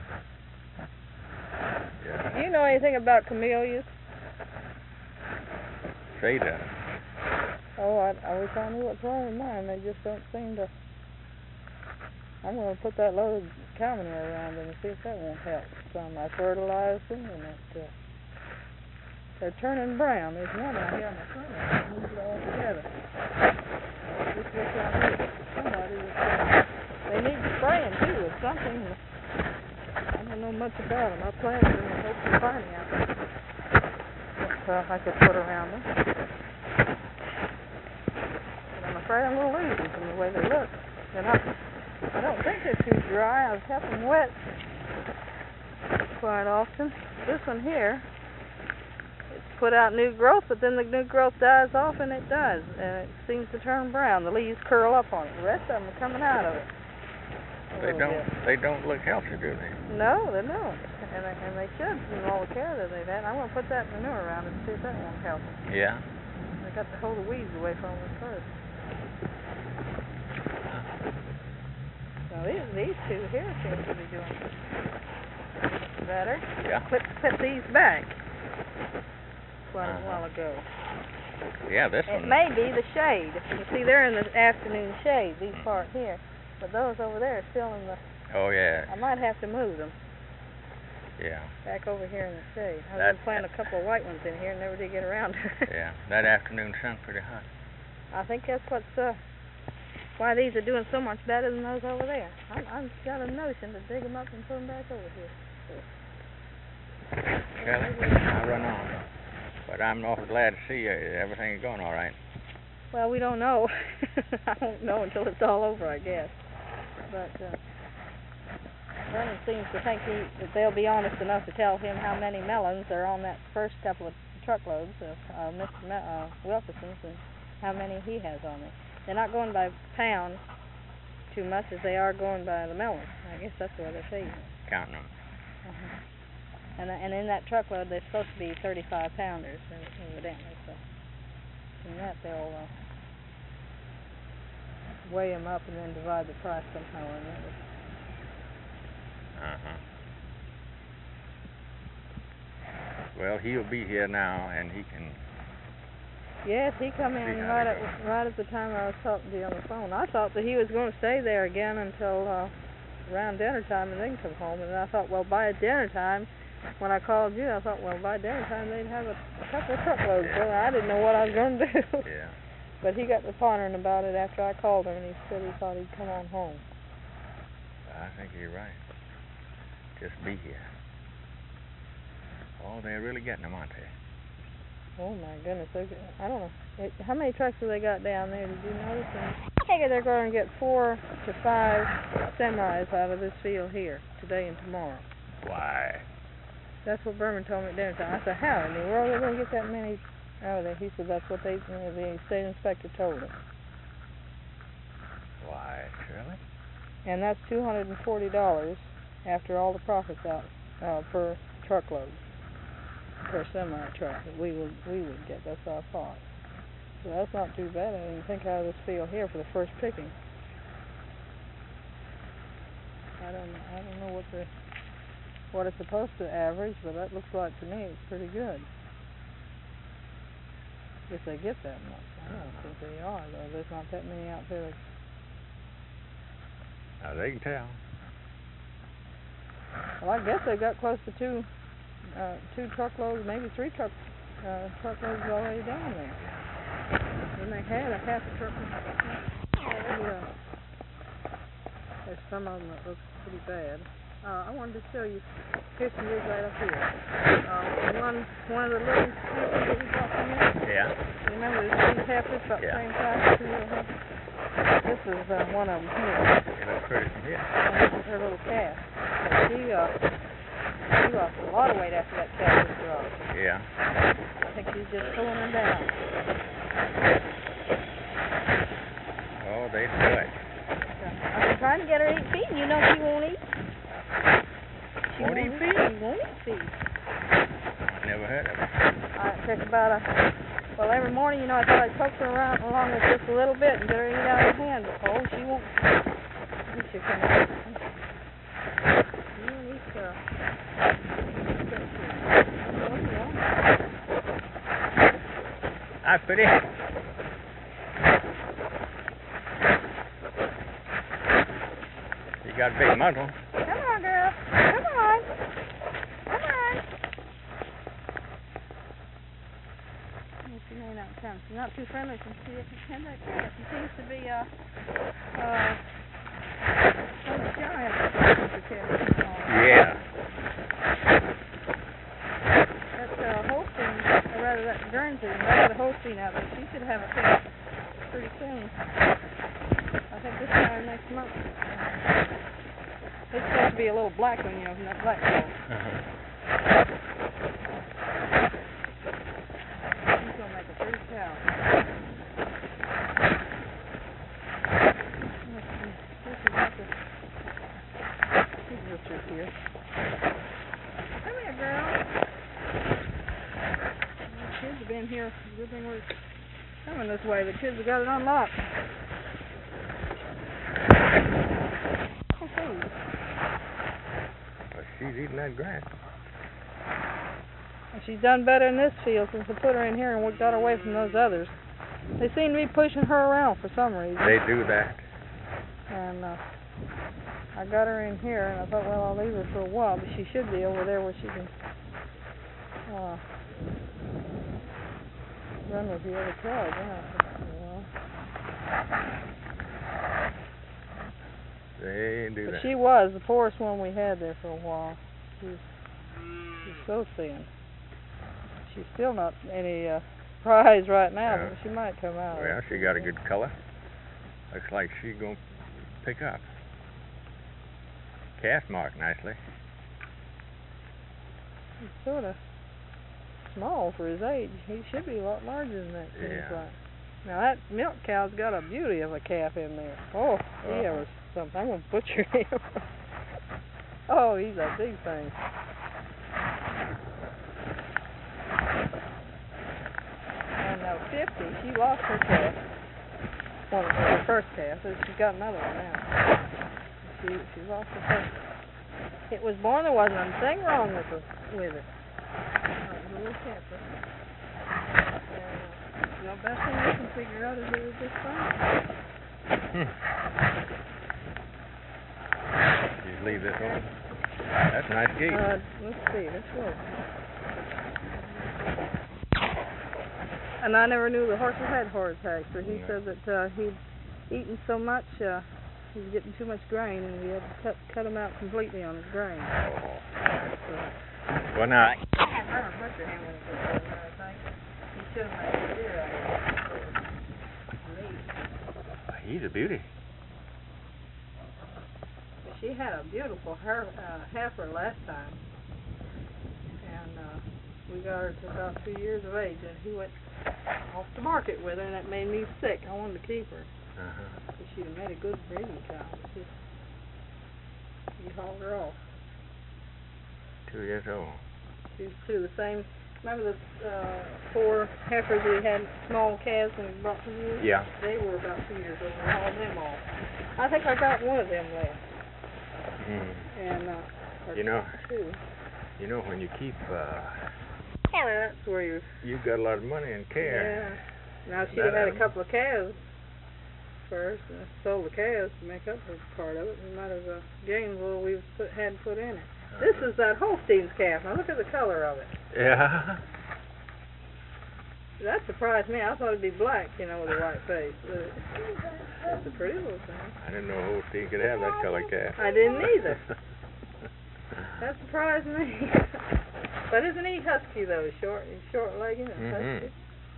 Speaker 2: Yeah.
Speaker 1: Do you know anything about camellias?
Speaker 2: Say that.
Speaker 1: Oh, I wish I knew what's wrong with mine. They just don't seem to. I'm going to put that load of cow manure around them and see if that won't help. Some I fertilized them, and they're turning brown. There's one out here on the front. I moved it all together. Just look out here. Somebody was they need spraying too or something. I don't know much about them. I planted them and hope to find out. I could put around them. But I'm afraid I'm a little lazy from the way they look. I don't think they're too dry. I've kept them wet quite often. This one here, it's put out new growth, but then the new growth dies off and it dies. And it seems to turn brown. The leaves curl up on it. The rest of them are coming out of it.
Speaker 2: They don't look healthy, do they?
Speaker 1: No, they don't. And they should, from all the care that they've had. I'm going to put that manure around it and see if that won't help them.
Speaker 2: Yeah.
Speaker 1: I got to hold the weeds away from them first. Now these two here seem to be doing better.
Speaker 2: Yeah.
Speaker 1: Clip these back quite a while ago.
Speaker 2: Yeah, this one.
Speaker 1: It may be the shade. You see, they're in the afternoon shade, these part here. But those over there are still in the...
Speaker 2: Oh, yeah.
Speaker 1: I might have to move them.
Speaker 2: Yeah.
Speaker 1: Back over here in the shade. I was going to plant a couple of white ones in here and never did get around to it.
Speaker 2: Yeah, that afternoon sun's pretty hot.
Speaker 1: I think that's what's why these are doing so much better than those over there. I've got a notion to dig them up and put them back over here.
Speaker 2: Shelley, I run on. But I'm awful glad to see everything is going all right.
Speaker 1: Well, we don't know. I won't know until it's all over, I guess. But Vernon seems to think that they'll be honest enough to tell him how many melons are on that first couple of truckloads of Mr. Wilkerson's and how many he has on it. They're not going by pounds too much as they are going by the melons. I guess that's why they're saying.
Speaker 2: Counting them.
Speaker 1: And in that truckload, they're supposed to be 35-pounders, evidently. So in that, they'll weigh them up and then divide the price somehow or another.
Speaker 2: Well, he'll be here now, and he can...
Speaker 1: Yes, he come in right at the time I was talking to you on the phone. I thought that he was going to stay there again until around dinner time and then come home. And I thought, well, by dinner time, when I called you, I thought, well, by dinner time they'd have a couple of truckloads. Well, I didn't know what I was going to do.
Speaker 2: Yeah.
Speaker 1: But he got to pondering about it after I called him, and he said he thought he'd come on home.
Speaker 2: I think you're right. Just be here. Oh, they're really getting them, aren't they?
Speaker 1: Oh my goodness, I don't know. How many trucks have they got down there? Did you notice them? I think they're going to get 4 to 5 semis out of this field here today and tomorrow.
Speaker 2: Why?
Speaker 1: That's what Berman told me at dinner time. I said, how in the world are they going to get that many out of there? He said that's what the state inspector told him.
Speaker 2: Why, Shirley?
Speaker 1: And that's $240 after all the profits out per truckload, per semi truck that we would get. That's our thought. So that's not too bad. I didn't think out of this field here for the first picking. I don't know what it's supposed to average, but that looks like to me it's pretty good. If they get that much. I don't think they are, though. There's not that many out there.
Speaker 2: Now, they can tell.
Speaker 1: Well, I guess they got close to two truckloads, maybe 3 truckloads already down there. And they had a half a truckload. Yeah. There's some of them that look pretty bad. I wanted to show you. Here's some years right up here. One of the little pieces that we bought from you.
Speaker 2: Yeah.
Speaker 1: You remember these heifers about the same size? This is one of them here.
Speaker 2: It looks pretty from here.
Speaker 1: And this is her little calf. She lost a lot of weight after that calf was dropped.
Speaker 2: Yeah.
Speaker 1: I think she's just pulling her down.
Speaker 2: Oh, they good.
Speaker 1: I've been trying to get her to eat feed, and you know she won't eat. She
Speaker 2: Won't eat feed?
Speaker 1: She won't eat feed.
Speaker 2: Never heard of it.
Speaker 1: I took about well, every morning, I thought I'd poke her around along with just a little bit and get her to eat out of her hand. But, oh, she won't. She can eat. She won't eat
Speaker 2: Hi, pretty. You got a big muzzle.
Speaker 1: Come on, girl. Come on. Come on. She may not come. She's not too friendly. She seems to be shy.
Speaker 2: Yeah.
Speaker 1: That's Holstein, or rather that Guernsey, that's the Holstein out there. She should have a calf pretty soon. I think this time next month. It's supposed to be a little black one, not black coat. She's going to make a pretty cow. This is like Richard here. Come here, girl. The kids have been here. Good thing we're coming this way. The kids have got it unlocked.
Speaker 2: She's eating that grass.
Speaker 1: She's done better in this field since we put her in here and we got her away from those others. They seem to be pushing her around for some reason.
Speaker 2: They do that.
Speaker 1: And I got her in here and I thought, well, I'll leave her for a while, but she should be over there where she can run with the other cows.
Speaker 2: They do
Speaker 1: But
Speaker 2: that.
Speaker 1: she was the poorest one we had there for a while. She's so thin. She's still not any prize right now,
Speaker 2: Yeah.
Speaker 1: but she might come out.
Speaker 2: Well, she got a good color. Looks like she's going to pick up. Calf marked nicely.
Speaker 1: He's sort of small for his age. He should be a lot larger than that, seems
Speaker 2: Yeah.
Speaker 1: like. Now, that milk cow's got a beauty of a calf in there. Oh, he was something. I'm going to butcher him. Oh, he's a big thing. And 50, she lost her calf. Well, her first calf. So she's got another one now. She lost her first. It was born, there wasn't a thing wrong with it. Oh, it was a little camper. The best thing we can figure out is it was just fine.
Speaker 2: Just leave this one. That's a nice gate.
Speaker 1: Let's see. Let's look. And I never knew the horses had horse tags, but he said that he'd eaten so much, He was getting too much grain, and we had to cut him out completely on his grain.
Speaker 2: Oh.
Speaker 1: So,
Speaker 2: Well, now,
Speaker 1: I don't butcher him when he gets older, I think. He should have made a deer out of it.
Speaker 2: he's a beauty.
Speaker 1: She had a beautiful heifer last time, and we got her to about 2 years of age, and he went off the market with her, and that made me sick. I wanted to keep her.
Speaker 2: Uh-huh.
Speaker 1: But she'd have made a good breeding cow. He hauled her off.
Speaker 2: 2 years old.
Speaker 1: She was two, the same. Remember the 4 heifers we had, small calves, when we brought to you?
Speaker 2: Yeah.
Speaker 1: They were about 2 years old. We hauled them off. I think I got one of them left. And or
Speaker 2: You know,
Speaker 1: 2.
Speaker 2: you know when you keep,
Speaker 1: That's where
Speaker 2: you've got a lot of money and care.
Speaker 1: Yeah. Now she'd have had a couple of calves first, and sold the calves to make up for part of it. We might have gained what we had put in it. This is that Holstein's calf. Now look at the color of it.
Speaker 2: Yeah.
Speaker 1: That surprised me. I thought it'd be black, you know, with a white face. But it's a pretty little thing.
Speaker 2: I didn't know Holstein could have that color calf.
Speaker 1: I didn't either. That surprised me. But isn't he husky though? He's short-legged and husky.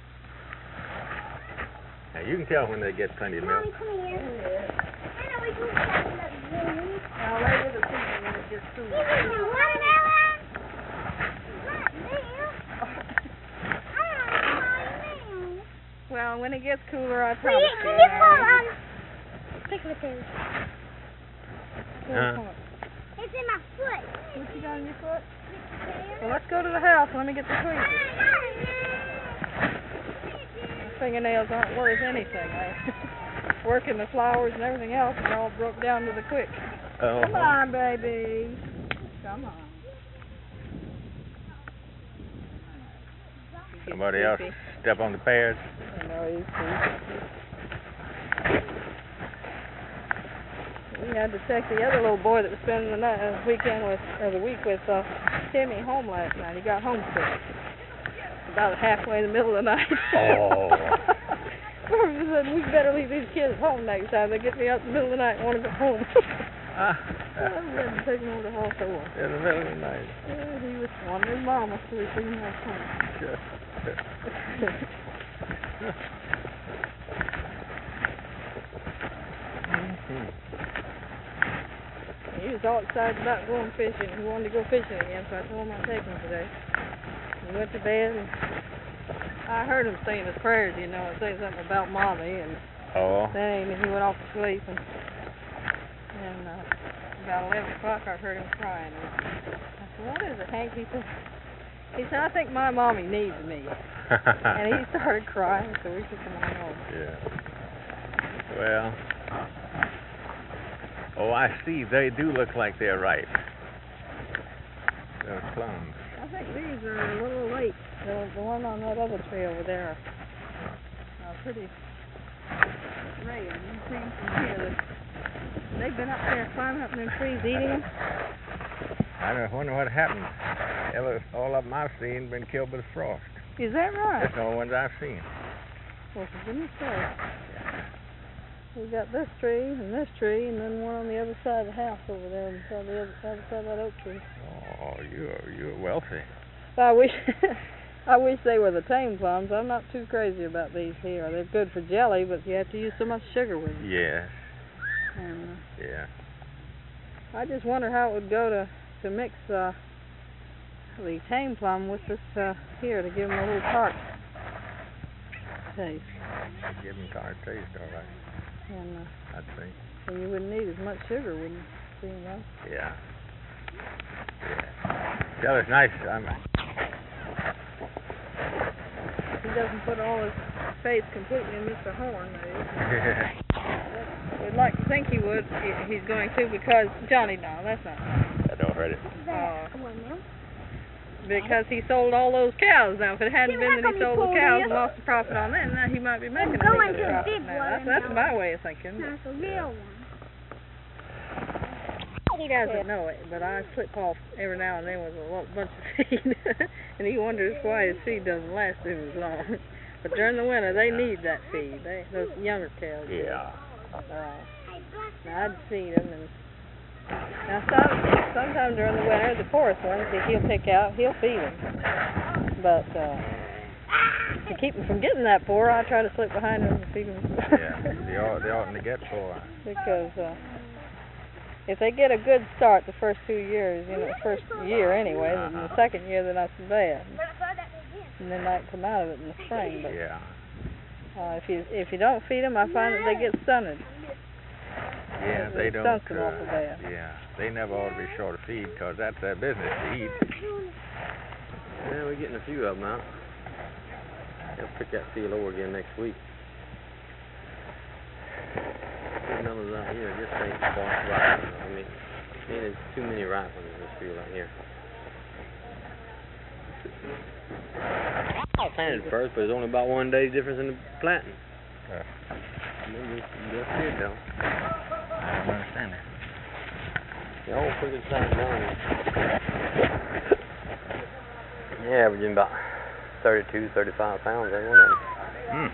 Speaker 2: Now you can tell when they get plenty of milk.
Speaker 6: Mommy, come here. I know we can have that blue.
Speaker 1: Now later the season when it gets cool.
Speaker 6: You want a watermelon? Not now. I don't know.
Speaker 1: Well, when it gets cooler, I
Speaker 6: Will
Speaker 1: promise
Speaker 6: you
Speaker 1: you.
Speaker 6: pick the thing? It's in my foot.
Speaker 1: What you got in your foot? Well, let's go to the house. Let me get the tweezers. My fingernails aren't worth anything. I work in the flowers and everything else, and they're all broke down to the quick.
Speaker 2: Oh.
Speaker 1: Come on, baby. Come on.
Speaker 2: Somebody else step on the pears.
Speaker 1: I know he's We had to take the other little boy that was spending the week with Timmy home last night. He got homesick about halfway in the middle of the night.
Speaker 2: Oh.
Speaker 1: We said, we better leave these kids home next time. They get me out in the middle of the night and want to go home. We had to take him over to Hawthorne.
Speaker 2: In the middle of the night.
Speaker 1: Yeah, he was wanting his mama, so we took him back home. He was all excited about going fishing. He wanted to go fishing again, so I told him I'd take him today. He went to bed, and I heard him saying his prayers, you know, and saying something about Mommy, and then he went off to sleep, and about 11 o'clock I heard him crying. And I said, what is it, Hank? He said, I think my Mommy needs me. And he started crying, so we took him on home.
Speaker 2: Yeah. Well, I see. They do look like they're ripe. They're plums.
Speaker 1: I think these are a little late. The one on that other tree over there are pretty red. You can see them from here. They've been up there climbing up in them trees eating them.
Speaker 2: I wonder what happened. All of them I've seen been killed by the frost.
Speaker 1: Is that right?
Speaker 2: That's the only ones I've seen.
Speaker 1: Well, for goodness sake. We got this tree, and then one on the other side of the house over there, on the other side of that oak tree.
Speaker 2: Oh, you're wealthy.
Speaker 1: I wish they were the tame plums. I'm not too crazy about these here. They're good for jelly, but you have to use so much sugar with them.
Speaker 2: Yes.
Speaker 1: And,
Speaker 2: Yeah.
Speaker 1: I just wonder how it would go to mix the tame plum with this here to give them a little tart taste.
Speaker 2: Give them tart taste, all right.
Speaker 1: And
Speaker 2: I'd say.
Speaker 1: and you wouldn't need as much sugar, wouldn't you? Seeing that?
Speaker 2: Yeah. Well, it's nice.
Speaker 1: He doesn't put all his faith completely in Mr. Horn, We'd like to think he would. He's going to, because Johnny, no, that's not.
Speaker 2: That don't hurt it.
Speaker 1: Because he sold all those cows. Now, if it hadn't been that he sold the cows and lost the profit on them, now he might be making a big profit. Now, that's my way of thinking.
Speaker 6: That's a real one.
Speaker 1: He doesn't know it, but I slip off every now and then with a bunch of feed, and he wonders why his feed doesn't last him as long. But during the winter, they need that feed. Those younger cows.
Speaker 2: Yeah.
Speaker 1: I'd feed them, and now sometimes during the winter, the poorest ones, if he'll pick out, he'll feed them. But to keep them from getting that poor, I try to slip behind them and feed them.
Speaker 2: Yeah, they oughtn't to get poor.
Speaker 1: Because if they get a good start the first 2 years, first year anyway, then the second year they're not so bad, and they might come out of it in the spring. But if you don't feed them, I find that they get stunted.
Speaker 2: Yeah, they don't.
Speaker 1: Stunts them awful bad.
Speaker 2: Yeah, they never ought to be short of feed, because that's their business to eat.
Speaker 5: Yeah, we're getting a few of them out. I'll pick that field over again next week. None of out here just ain't quite right. I mean, there's too many ripe ones in this field out here. I planted first, but it's only about 1 day's difference in the planting. Just did though.
Speaker 2: I don't understand that.
Speaker 5: The whole pretty size down. Yeah, averaging about 32, 35 pounds, every one of them.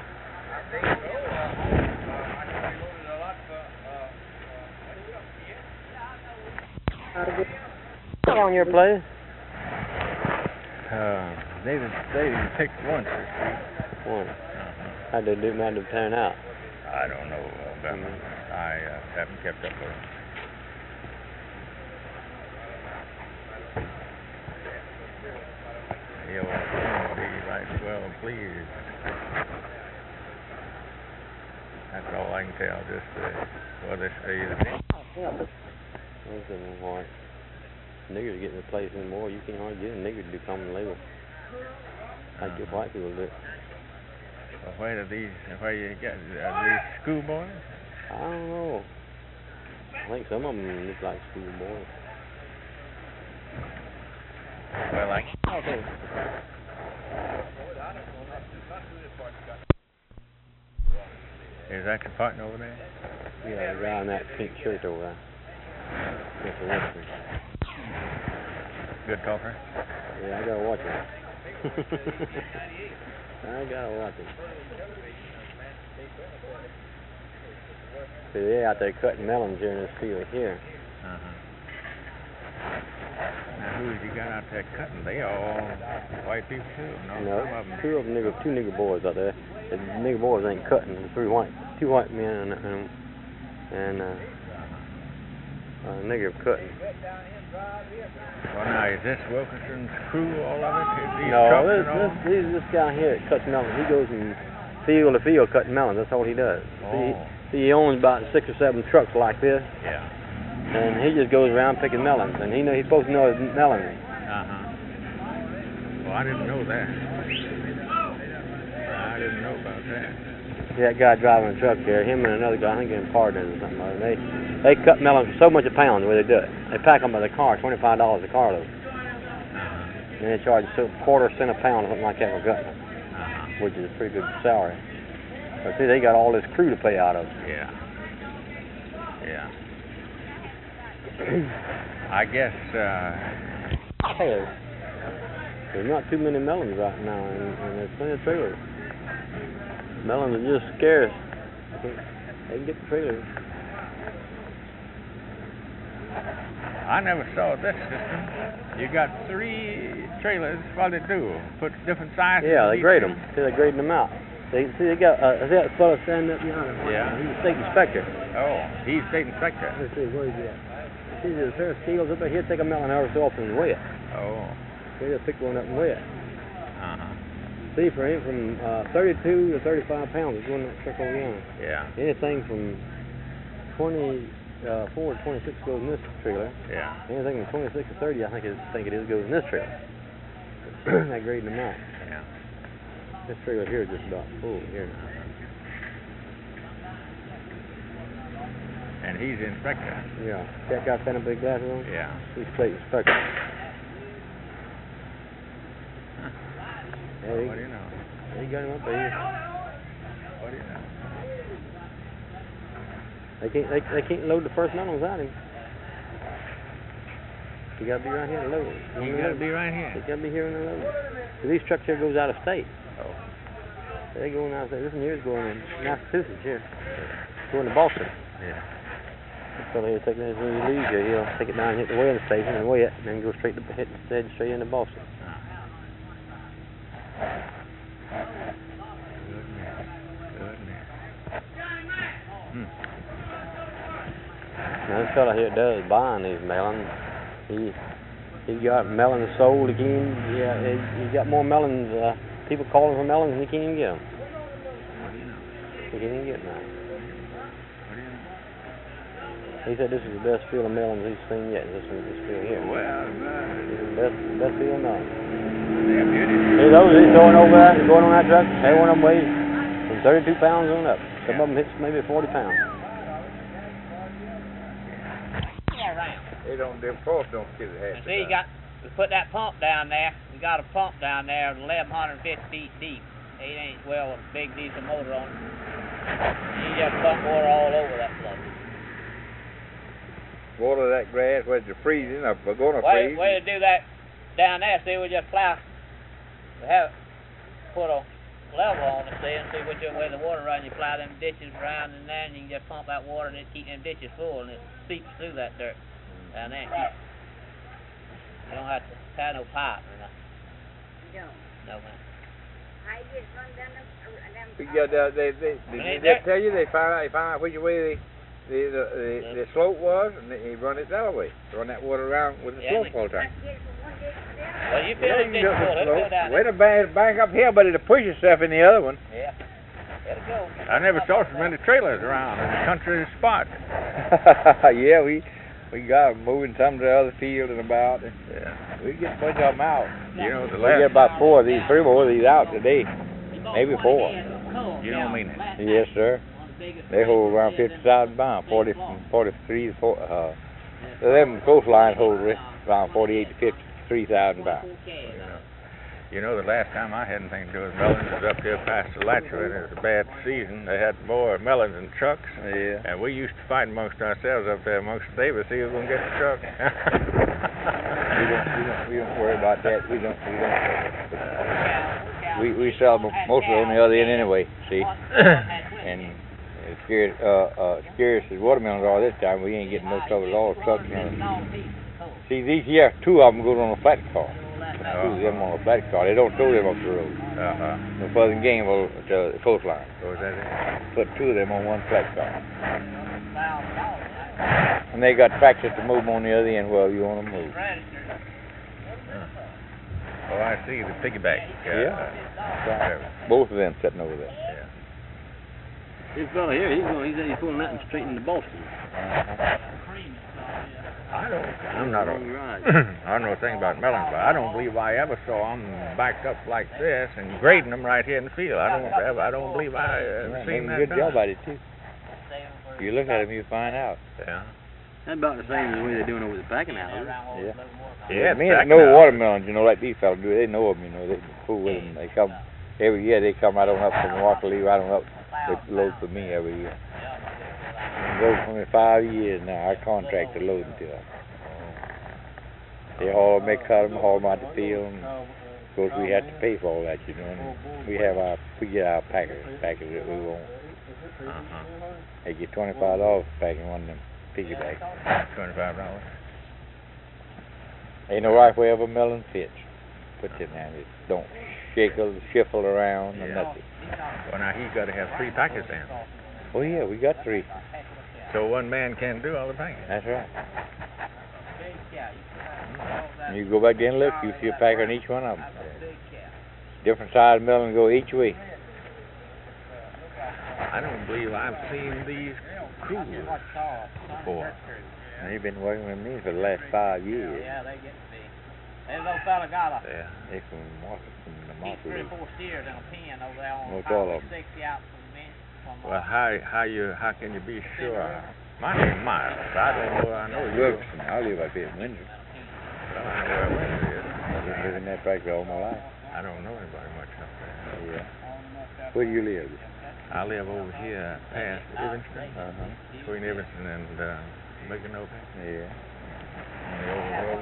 Speaker 5: On your place?
Speaker 2: They picked once this week.
Speaker 5: One. How'd they turn out?
Speaker 2: I don't know, I haven't kept up with them. He'll be right well pleased. That's all I can tell, just what they say.
Speaker 5: Those are hard. Niggers getting replaced anymore. You can't hardly get a nigger to do common labor. Like your white people do it.
Speaker 2: Well, where you get these schoolboys?
Speaker 5: I don't know. I think some of them look like schoolboys.
Speaker 2: Well, is that your partner over there?
Speaker 5: Yeah, the guy in that pink shirt over there. That's the Western.
Speaker 2: Good talker?
Speaker 5: Yeah, I gotta watch him. I gotta watch him. See, they're out there cutting melons here in this field here.
Speaker 2: Now, who you got out there cutting? They all white people too?
Speaker 5: No,
Speaker 2: some of them.
Speaker 5: two nigger boys out there. The nigger boys ain't cutting. Two white men and a nigger cutting.
Speaker 2: Well, now, is this Wilkinson's crew, all of it?
Speaker 5: No, this guy here that cuts melons. He goes from field to field cutting melons. That's all he does.
Speaker 2: Oh.
Speaker 5: He owns about 6 or 7 trucks like this.
Speaker 2: Yeah.
Speaker 5: And he just goes around picking melons. And he's supposed to know his melons.
Speaker 2: Well, I didn't know that. I didn't know about that.
Speaker 5: That guy driving the truck there, him and another guy, I think they're partners or something like that. They cut melons for so much a pound the way they do it. They pack them by the car, $25 a carload. And they charge a quarter-cent a pound or something like that for cutting them, which is a pretty good salary. But see, they got all this crew to pay out of.
Speaker 2: Yeah. I guess,
Speaker 5: there's not too many melons right now, and there's plenty of trailers. Melons are just scarce. They can get the trailers.
Speaker 2: I never saw this system. You got 3 trailers. What do they do? Put different sizes?
Speaker 5: Yeah, they grade them. See, they're grading them out. They got see that fellow standing up yonder?
Speaker 2: Yeah.
Speaker 5: He's a state inspector.
Speaker 2: Oh, he's state inspector.
Speaker 5: Let's see, where is he at? See, there's a pair of scales up there. He'll take a melon every so often and weigh it.
Speaker 2: Oh.
Speaker 5: He'll pick one up and weigh it. See, for him, from 32 to 35 pounds is going that truck over yonder.
Speaker 2: Yeah.
Speaker 5: Anything from 24 to 26 goes in this trailer.
Speaker 2: Yeah.
Speaker 5: Anything from 26 to 30, I think it is, goes in this trailer. That grading them out.
Speaker 2: Yeah.
Speaker 5: This trailer here is just about full here.
Speaker 2: And he's the inspector.
Speaker 5: Yeah. That guy standing up big glasses on?
Speaker 2: Yeah.
Speaker 5: He's state inspector. Yeah,
Speaker 2: What do you know?
Speaker 5: He got him up there.
Speaker 2: What do you know?
Speaker 5: They can't load the first melon without him. You gotta be right here to load it.
Speaker 2: You gotta be right here.
Speaker 5: You gotta be here when they load it. So these trucks here goes out of state.
Speaker 2: Oh.
Speaker 5: They're going out of state. This one here is going in Massachusetts here. Going to Boston.
Speaker 2: Yeah.
Speaker 5: This fella here take this when you leave here, he'll take it down and hit the weigh station and weigh it, and then go straight to head straight into Boston. Now this fella here does buying these melons. He got melons sold. He got more melons. People calling for melons and he can't even get them. He can't even get them now. He said this is the best field of melons he's seen yet. This field here.
Speaker 2: Well,
Speaker 5: This is the best field of melons.
Speaker 2: they're beautiful.
Speaker 5: Here's those he's throwing over there, going on that truck. Every one of them weighs from 32 pounds on up. Some of them hits maybe 40 pounds.
Speaker 2: Them folks don't get it half.
Speaker 7: See, we put that pump down there. We got a pump down there, 1,150 feet deep. It ain't a big diesel motor on it. You just pump water all over that place.
Speaker 2: Water that grass where it's freezing, or we're going to freeze.
Speaker 7: Way to do that down there, see, we just plow. We have put a level on it, see, and see which way the water runs. You plow them ditches around and there, and you can just pump that water and it keep them ditches full, and it seeps through that dirt down there. You don't have to tie no pipe or nothing. No, man.
Speaker 6: I just run down them.
Speaker 2: We got they tell you they found out which way the slope was, and they run it that way. Run that water around with the slope all the time.
Speaker 7: Well, you fill the ditch full, it'll go down
Speaker 2: Way to bank uphill, but it'll push itself in the other one.
Speaker 7: Yeah. It'll go.
Speaker 2: I never saw so many trailers around in the country spot. Yeah, we got 'em moving some to the other field and about. And, we get a bunch of them out. You know,
Speaker 5: We get about 4 of these, 3 more of these out today. Maybe 4.
Speaker 2: You don't mean it.
Speaker 5: Yes, sir. They hold around 50,000 pounds, 40 from 43 to 4. Them coastlines hold around 48 to 53,000 pounds.
Speaker 2: You know, the last time I had anything to do with melons was up there past Alachua, and it was a bad season. They had more melons than trucks.
Speaker 5: Yeah.
Speaker 2: And we used to fight amongst ourselves up there amongst the neighbors, see who's going to get the truck.
Speaker 5: We don't worry about that. We sell most of it on the other end anyway, see? And as scarce as watermelons are this time, we ain't getting no trouble at all. Trucks, see, these here, 2 of them go on a flat car. 2 of them on a flat car. They don't throw them off the road. No further than Gainesville to the coastline.
Speaker 2: So is that it?
Speaker 5: Put 2 of them on one flat car. And they got tractors to move them on the other end wherever you want to move.
Speaker 2: Oh, I see, the piggyback.
Speaker 5: Both of them sitting over there.
Speaker 2: Yeah.
Speaker 5: This fella here, he's pulling that and straight into Boston.
Speaker 2: I don't know a thing about melons, but I don't believe I ever saw them backed up like this and grading them right here in the field. I don't believe I ever seen that.
Speaker 5: Good job at it too. If you look at them, you find out.
Speaker 2: Yeah.
Speaker 5: That's about the same as the way they're doing over the packing houses. Yeah.
Speaker 2: Yeah,
Speaker 5: Me and know watermelons, you know, like these fellas do. They know them, you know. They fool with them. They come every year. They come right on up from Waterloo, right on up. They load for me every year. Load for me 5 years now. I contract to load them to them. They haul them, they cut them, haul them out the field. And of course, we have to pay for all that, you know. And we get our packers that we want. They get $25 for packing one of them piggybacks.
Speaker 2: $25.
Speaker 5: Ain't no right way of a melon fits. Put it down. It don't shuffle around or nothing.
Speaker 2: Well, now he's got to have 3 packers then.
Speaker 5: Oh yeah, we got 3.
Speaker 2: So one man can't do all the packing.
Speaker 5: That's right. And you go back there and look, you see a packer in each one of them. Different size melon go each way.
Speaker 2: I don't believe I've seen these crews before.
Speaker 5: And they've been working with me for the last 5 years.
Speaker 7: Yeah, they get to be. There's no fella got
Speaker 5: They're from the
Speaker 7: keep 3 or 4 steers in a pen over there on
Speaker 5: Most all of
Speaker 7: Highway 60 out from the bench.
Speaker 2: Well, how can you be sure? My name's Miles. I don't know. I know you.
Speaker 5: Wilkerson. I live up here in Windsor.
Speaker 2: I don't know where Windsor is.
Speaker 5: I've been living there practically all my life.
Speaker 2: I don't know anybody much up there.
Speaker 5: Yeah. Where do you live?
Speaker 2: I live over here past Evanston, between Evanston and Micanopy.
Speaker 5: Yeah.
Speaker 2: On the old road.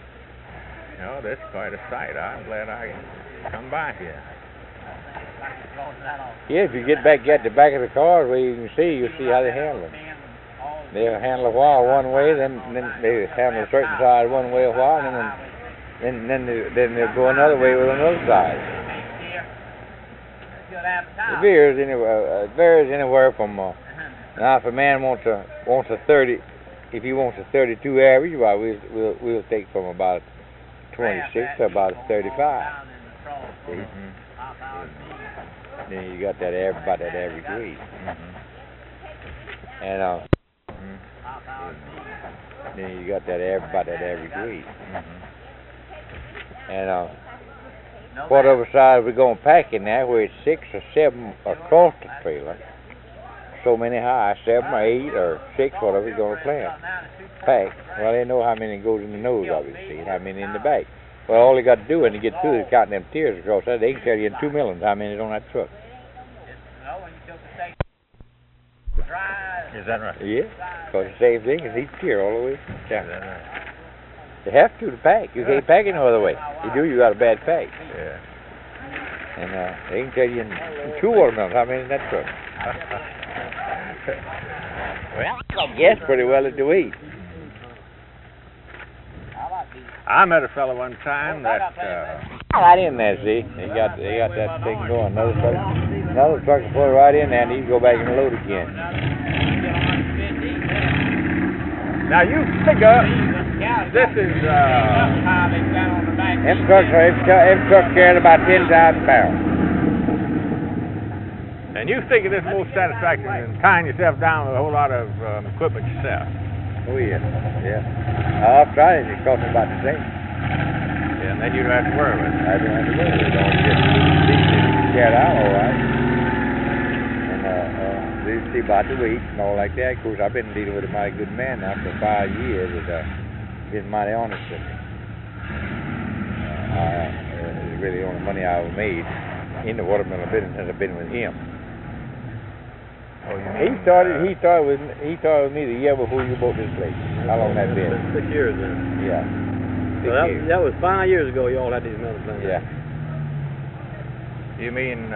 Speaker 2: You know, that's quite a sight. I'm glad I come by here. Yeah, if you get back at the back of the car where you can see, you'll see how they handle it. They'll handle a while one way, then they handle a certain side one way a while, and then they'll go another way with another side. It varies anywhere from now if a man wants a 30, if he wants a 32 average, well we'll take from about 26 to about 35. See? Then you got that about that average weight. And then you got that about that average weight. And whatever side we're gonna pack in there, where it's 6 or 7 across the trailer, so many high, 7 or 8 or 6, whatever we're gonna pack. Well, they know how many goes in the nose, obviously, and how many in the back. Well, all they got to do when they get through is counting them tiers across that. They can tell you in 2 millions how many's on that truck. Is that right? Yeah, because the same thing is each tier all the way down. Is that right? They have to pack. You can't pack it no other way. You do, you got a bad pack. Yeah. And they can tell you in 2 watermelons how many in that truck. Well, I guess pretty well at the weight. I met a fellow one time that right in there, see. They got that thing going. Another truck will put it right in there, and he can go back and load again. Now you figure this is them trucks carrying about 10,000 barrels. And you figure this more satisfaction than tying yourself down with a whole lot of equipment yourself. Oh yeah, yeah. I've tried it. It cost me about the same. Yeah, and then you don't have to worry about it. I don't have to worry about it. Don't get carried out all right. And they see about the weight and all like that. Of course, I've been dealing with a mighty good man now for 5 years. He's mighty honest with me. It's really the only money I've ever made in the watermelon business since I've been with him. Oh, he started with me the year before you bought this place. How long that been?
Speaker 5: 6 years then.
Speaker 2: Yeah.
Speaker 5: So that was 5 years ago. You all had these melon plants.
Speaker 2: Yeah. You mean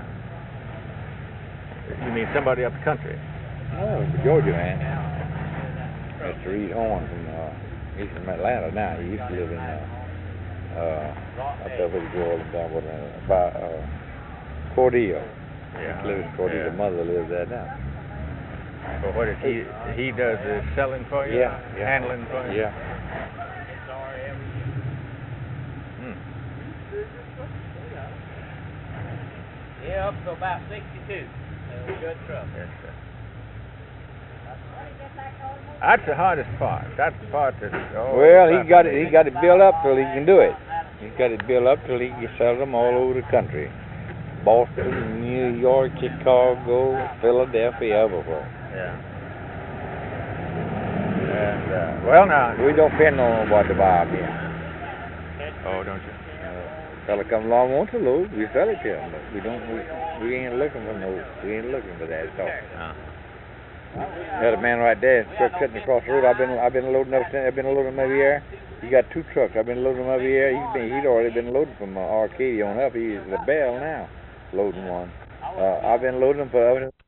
Speaker 2: somebody up the country? No, Georgia man. Mr. Reed Horn he's from Atlanta now. He used to live in up there with Georgia down by Cordele. Yeah. He lives in Cordele. Yeah. The mother lives there now. But what is he does the selling for you? Yeah. Handling for you? Yeah.
Speaker 7: Yeah, up to about 62. Good truck.
Speaker 2: Yes, sir. That's the hardest part. That's the part that. Well, he got it built up till he can do it. He's got it built up till he can sell them all over the country. Boston, New York, Chicago, Philadelphia, everywhere. Yeah. And well, now we don't depend on nobody to buy our beer. Oh, don't you? Fella come along wants a load, we sell it to him, but we don't. We ain't looking for no. We ain't looking for that at all. Got a man right there, truck sitting across the road. I've been loading up. I've been loading him every year. He got 2 trucks. I've been loading him every year. He'd already been loaded from Arcadia on up. He's the Bell now, loading one. I've been loading him for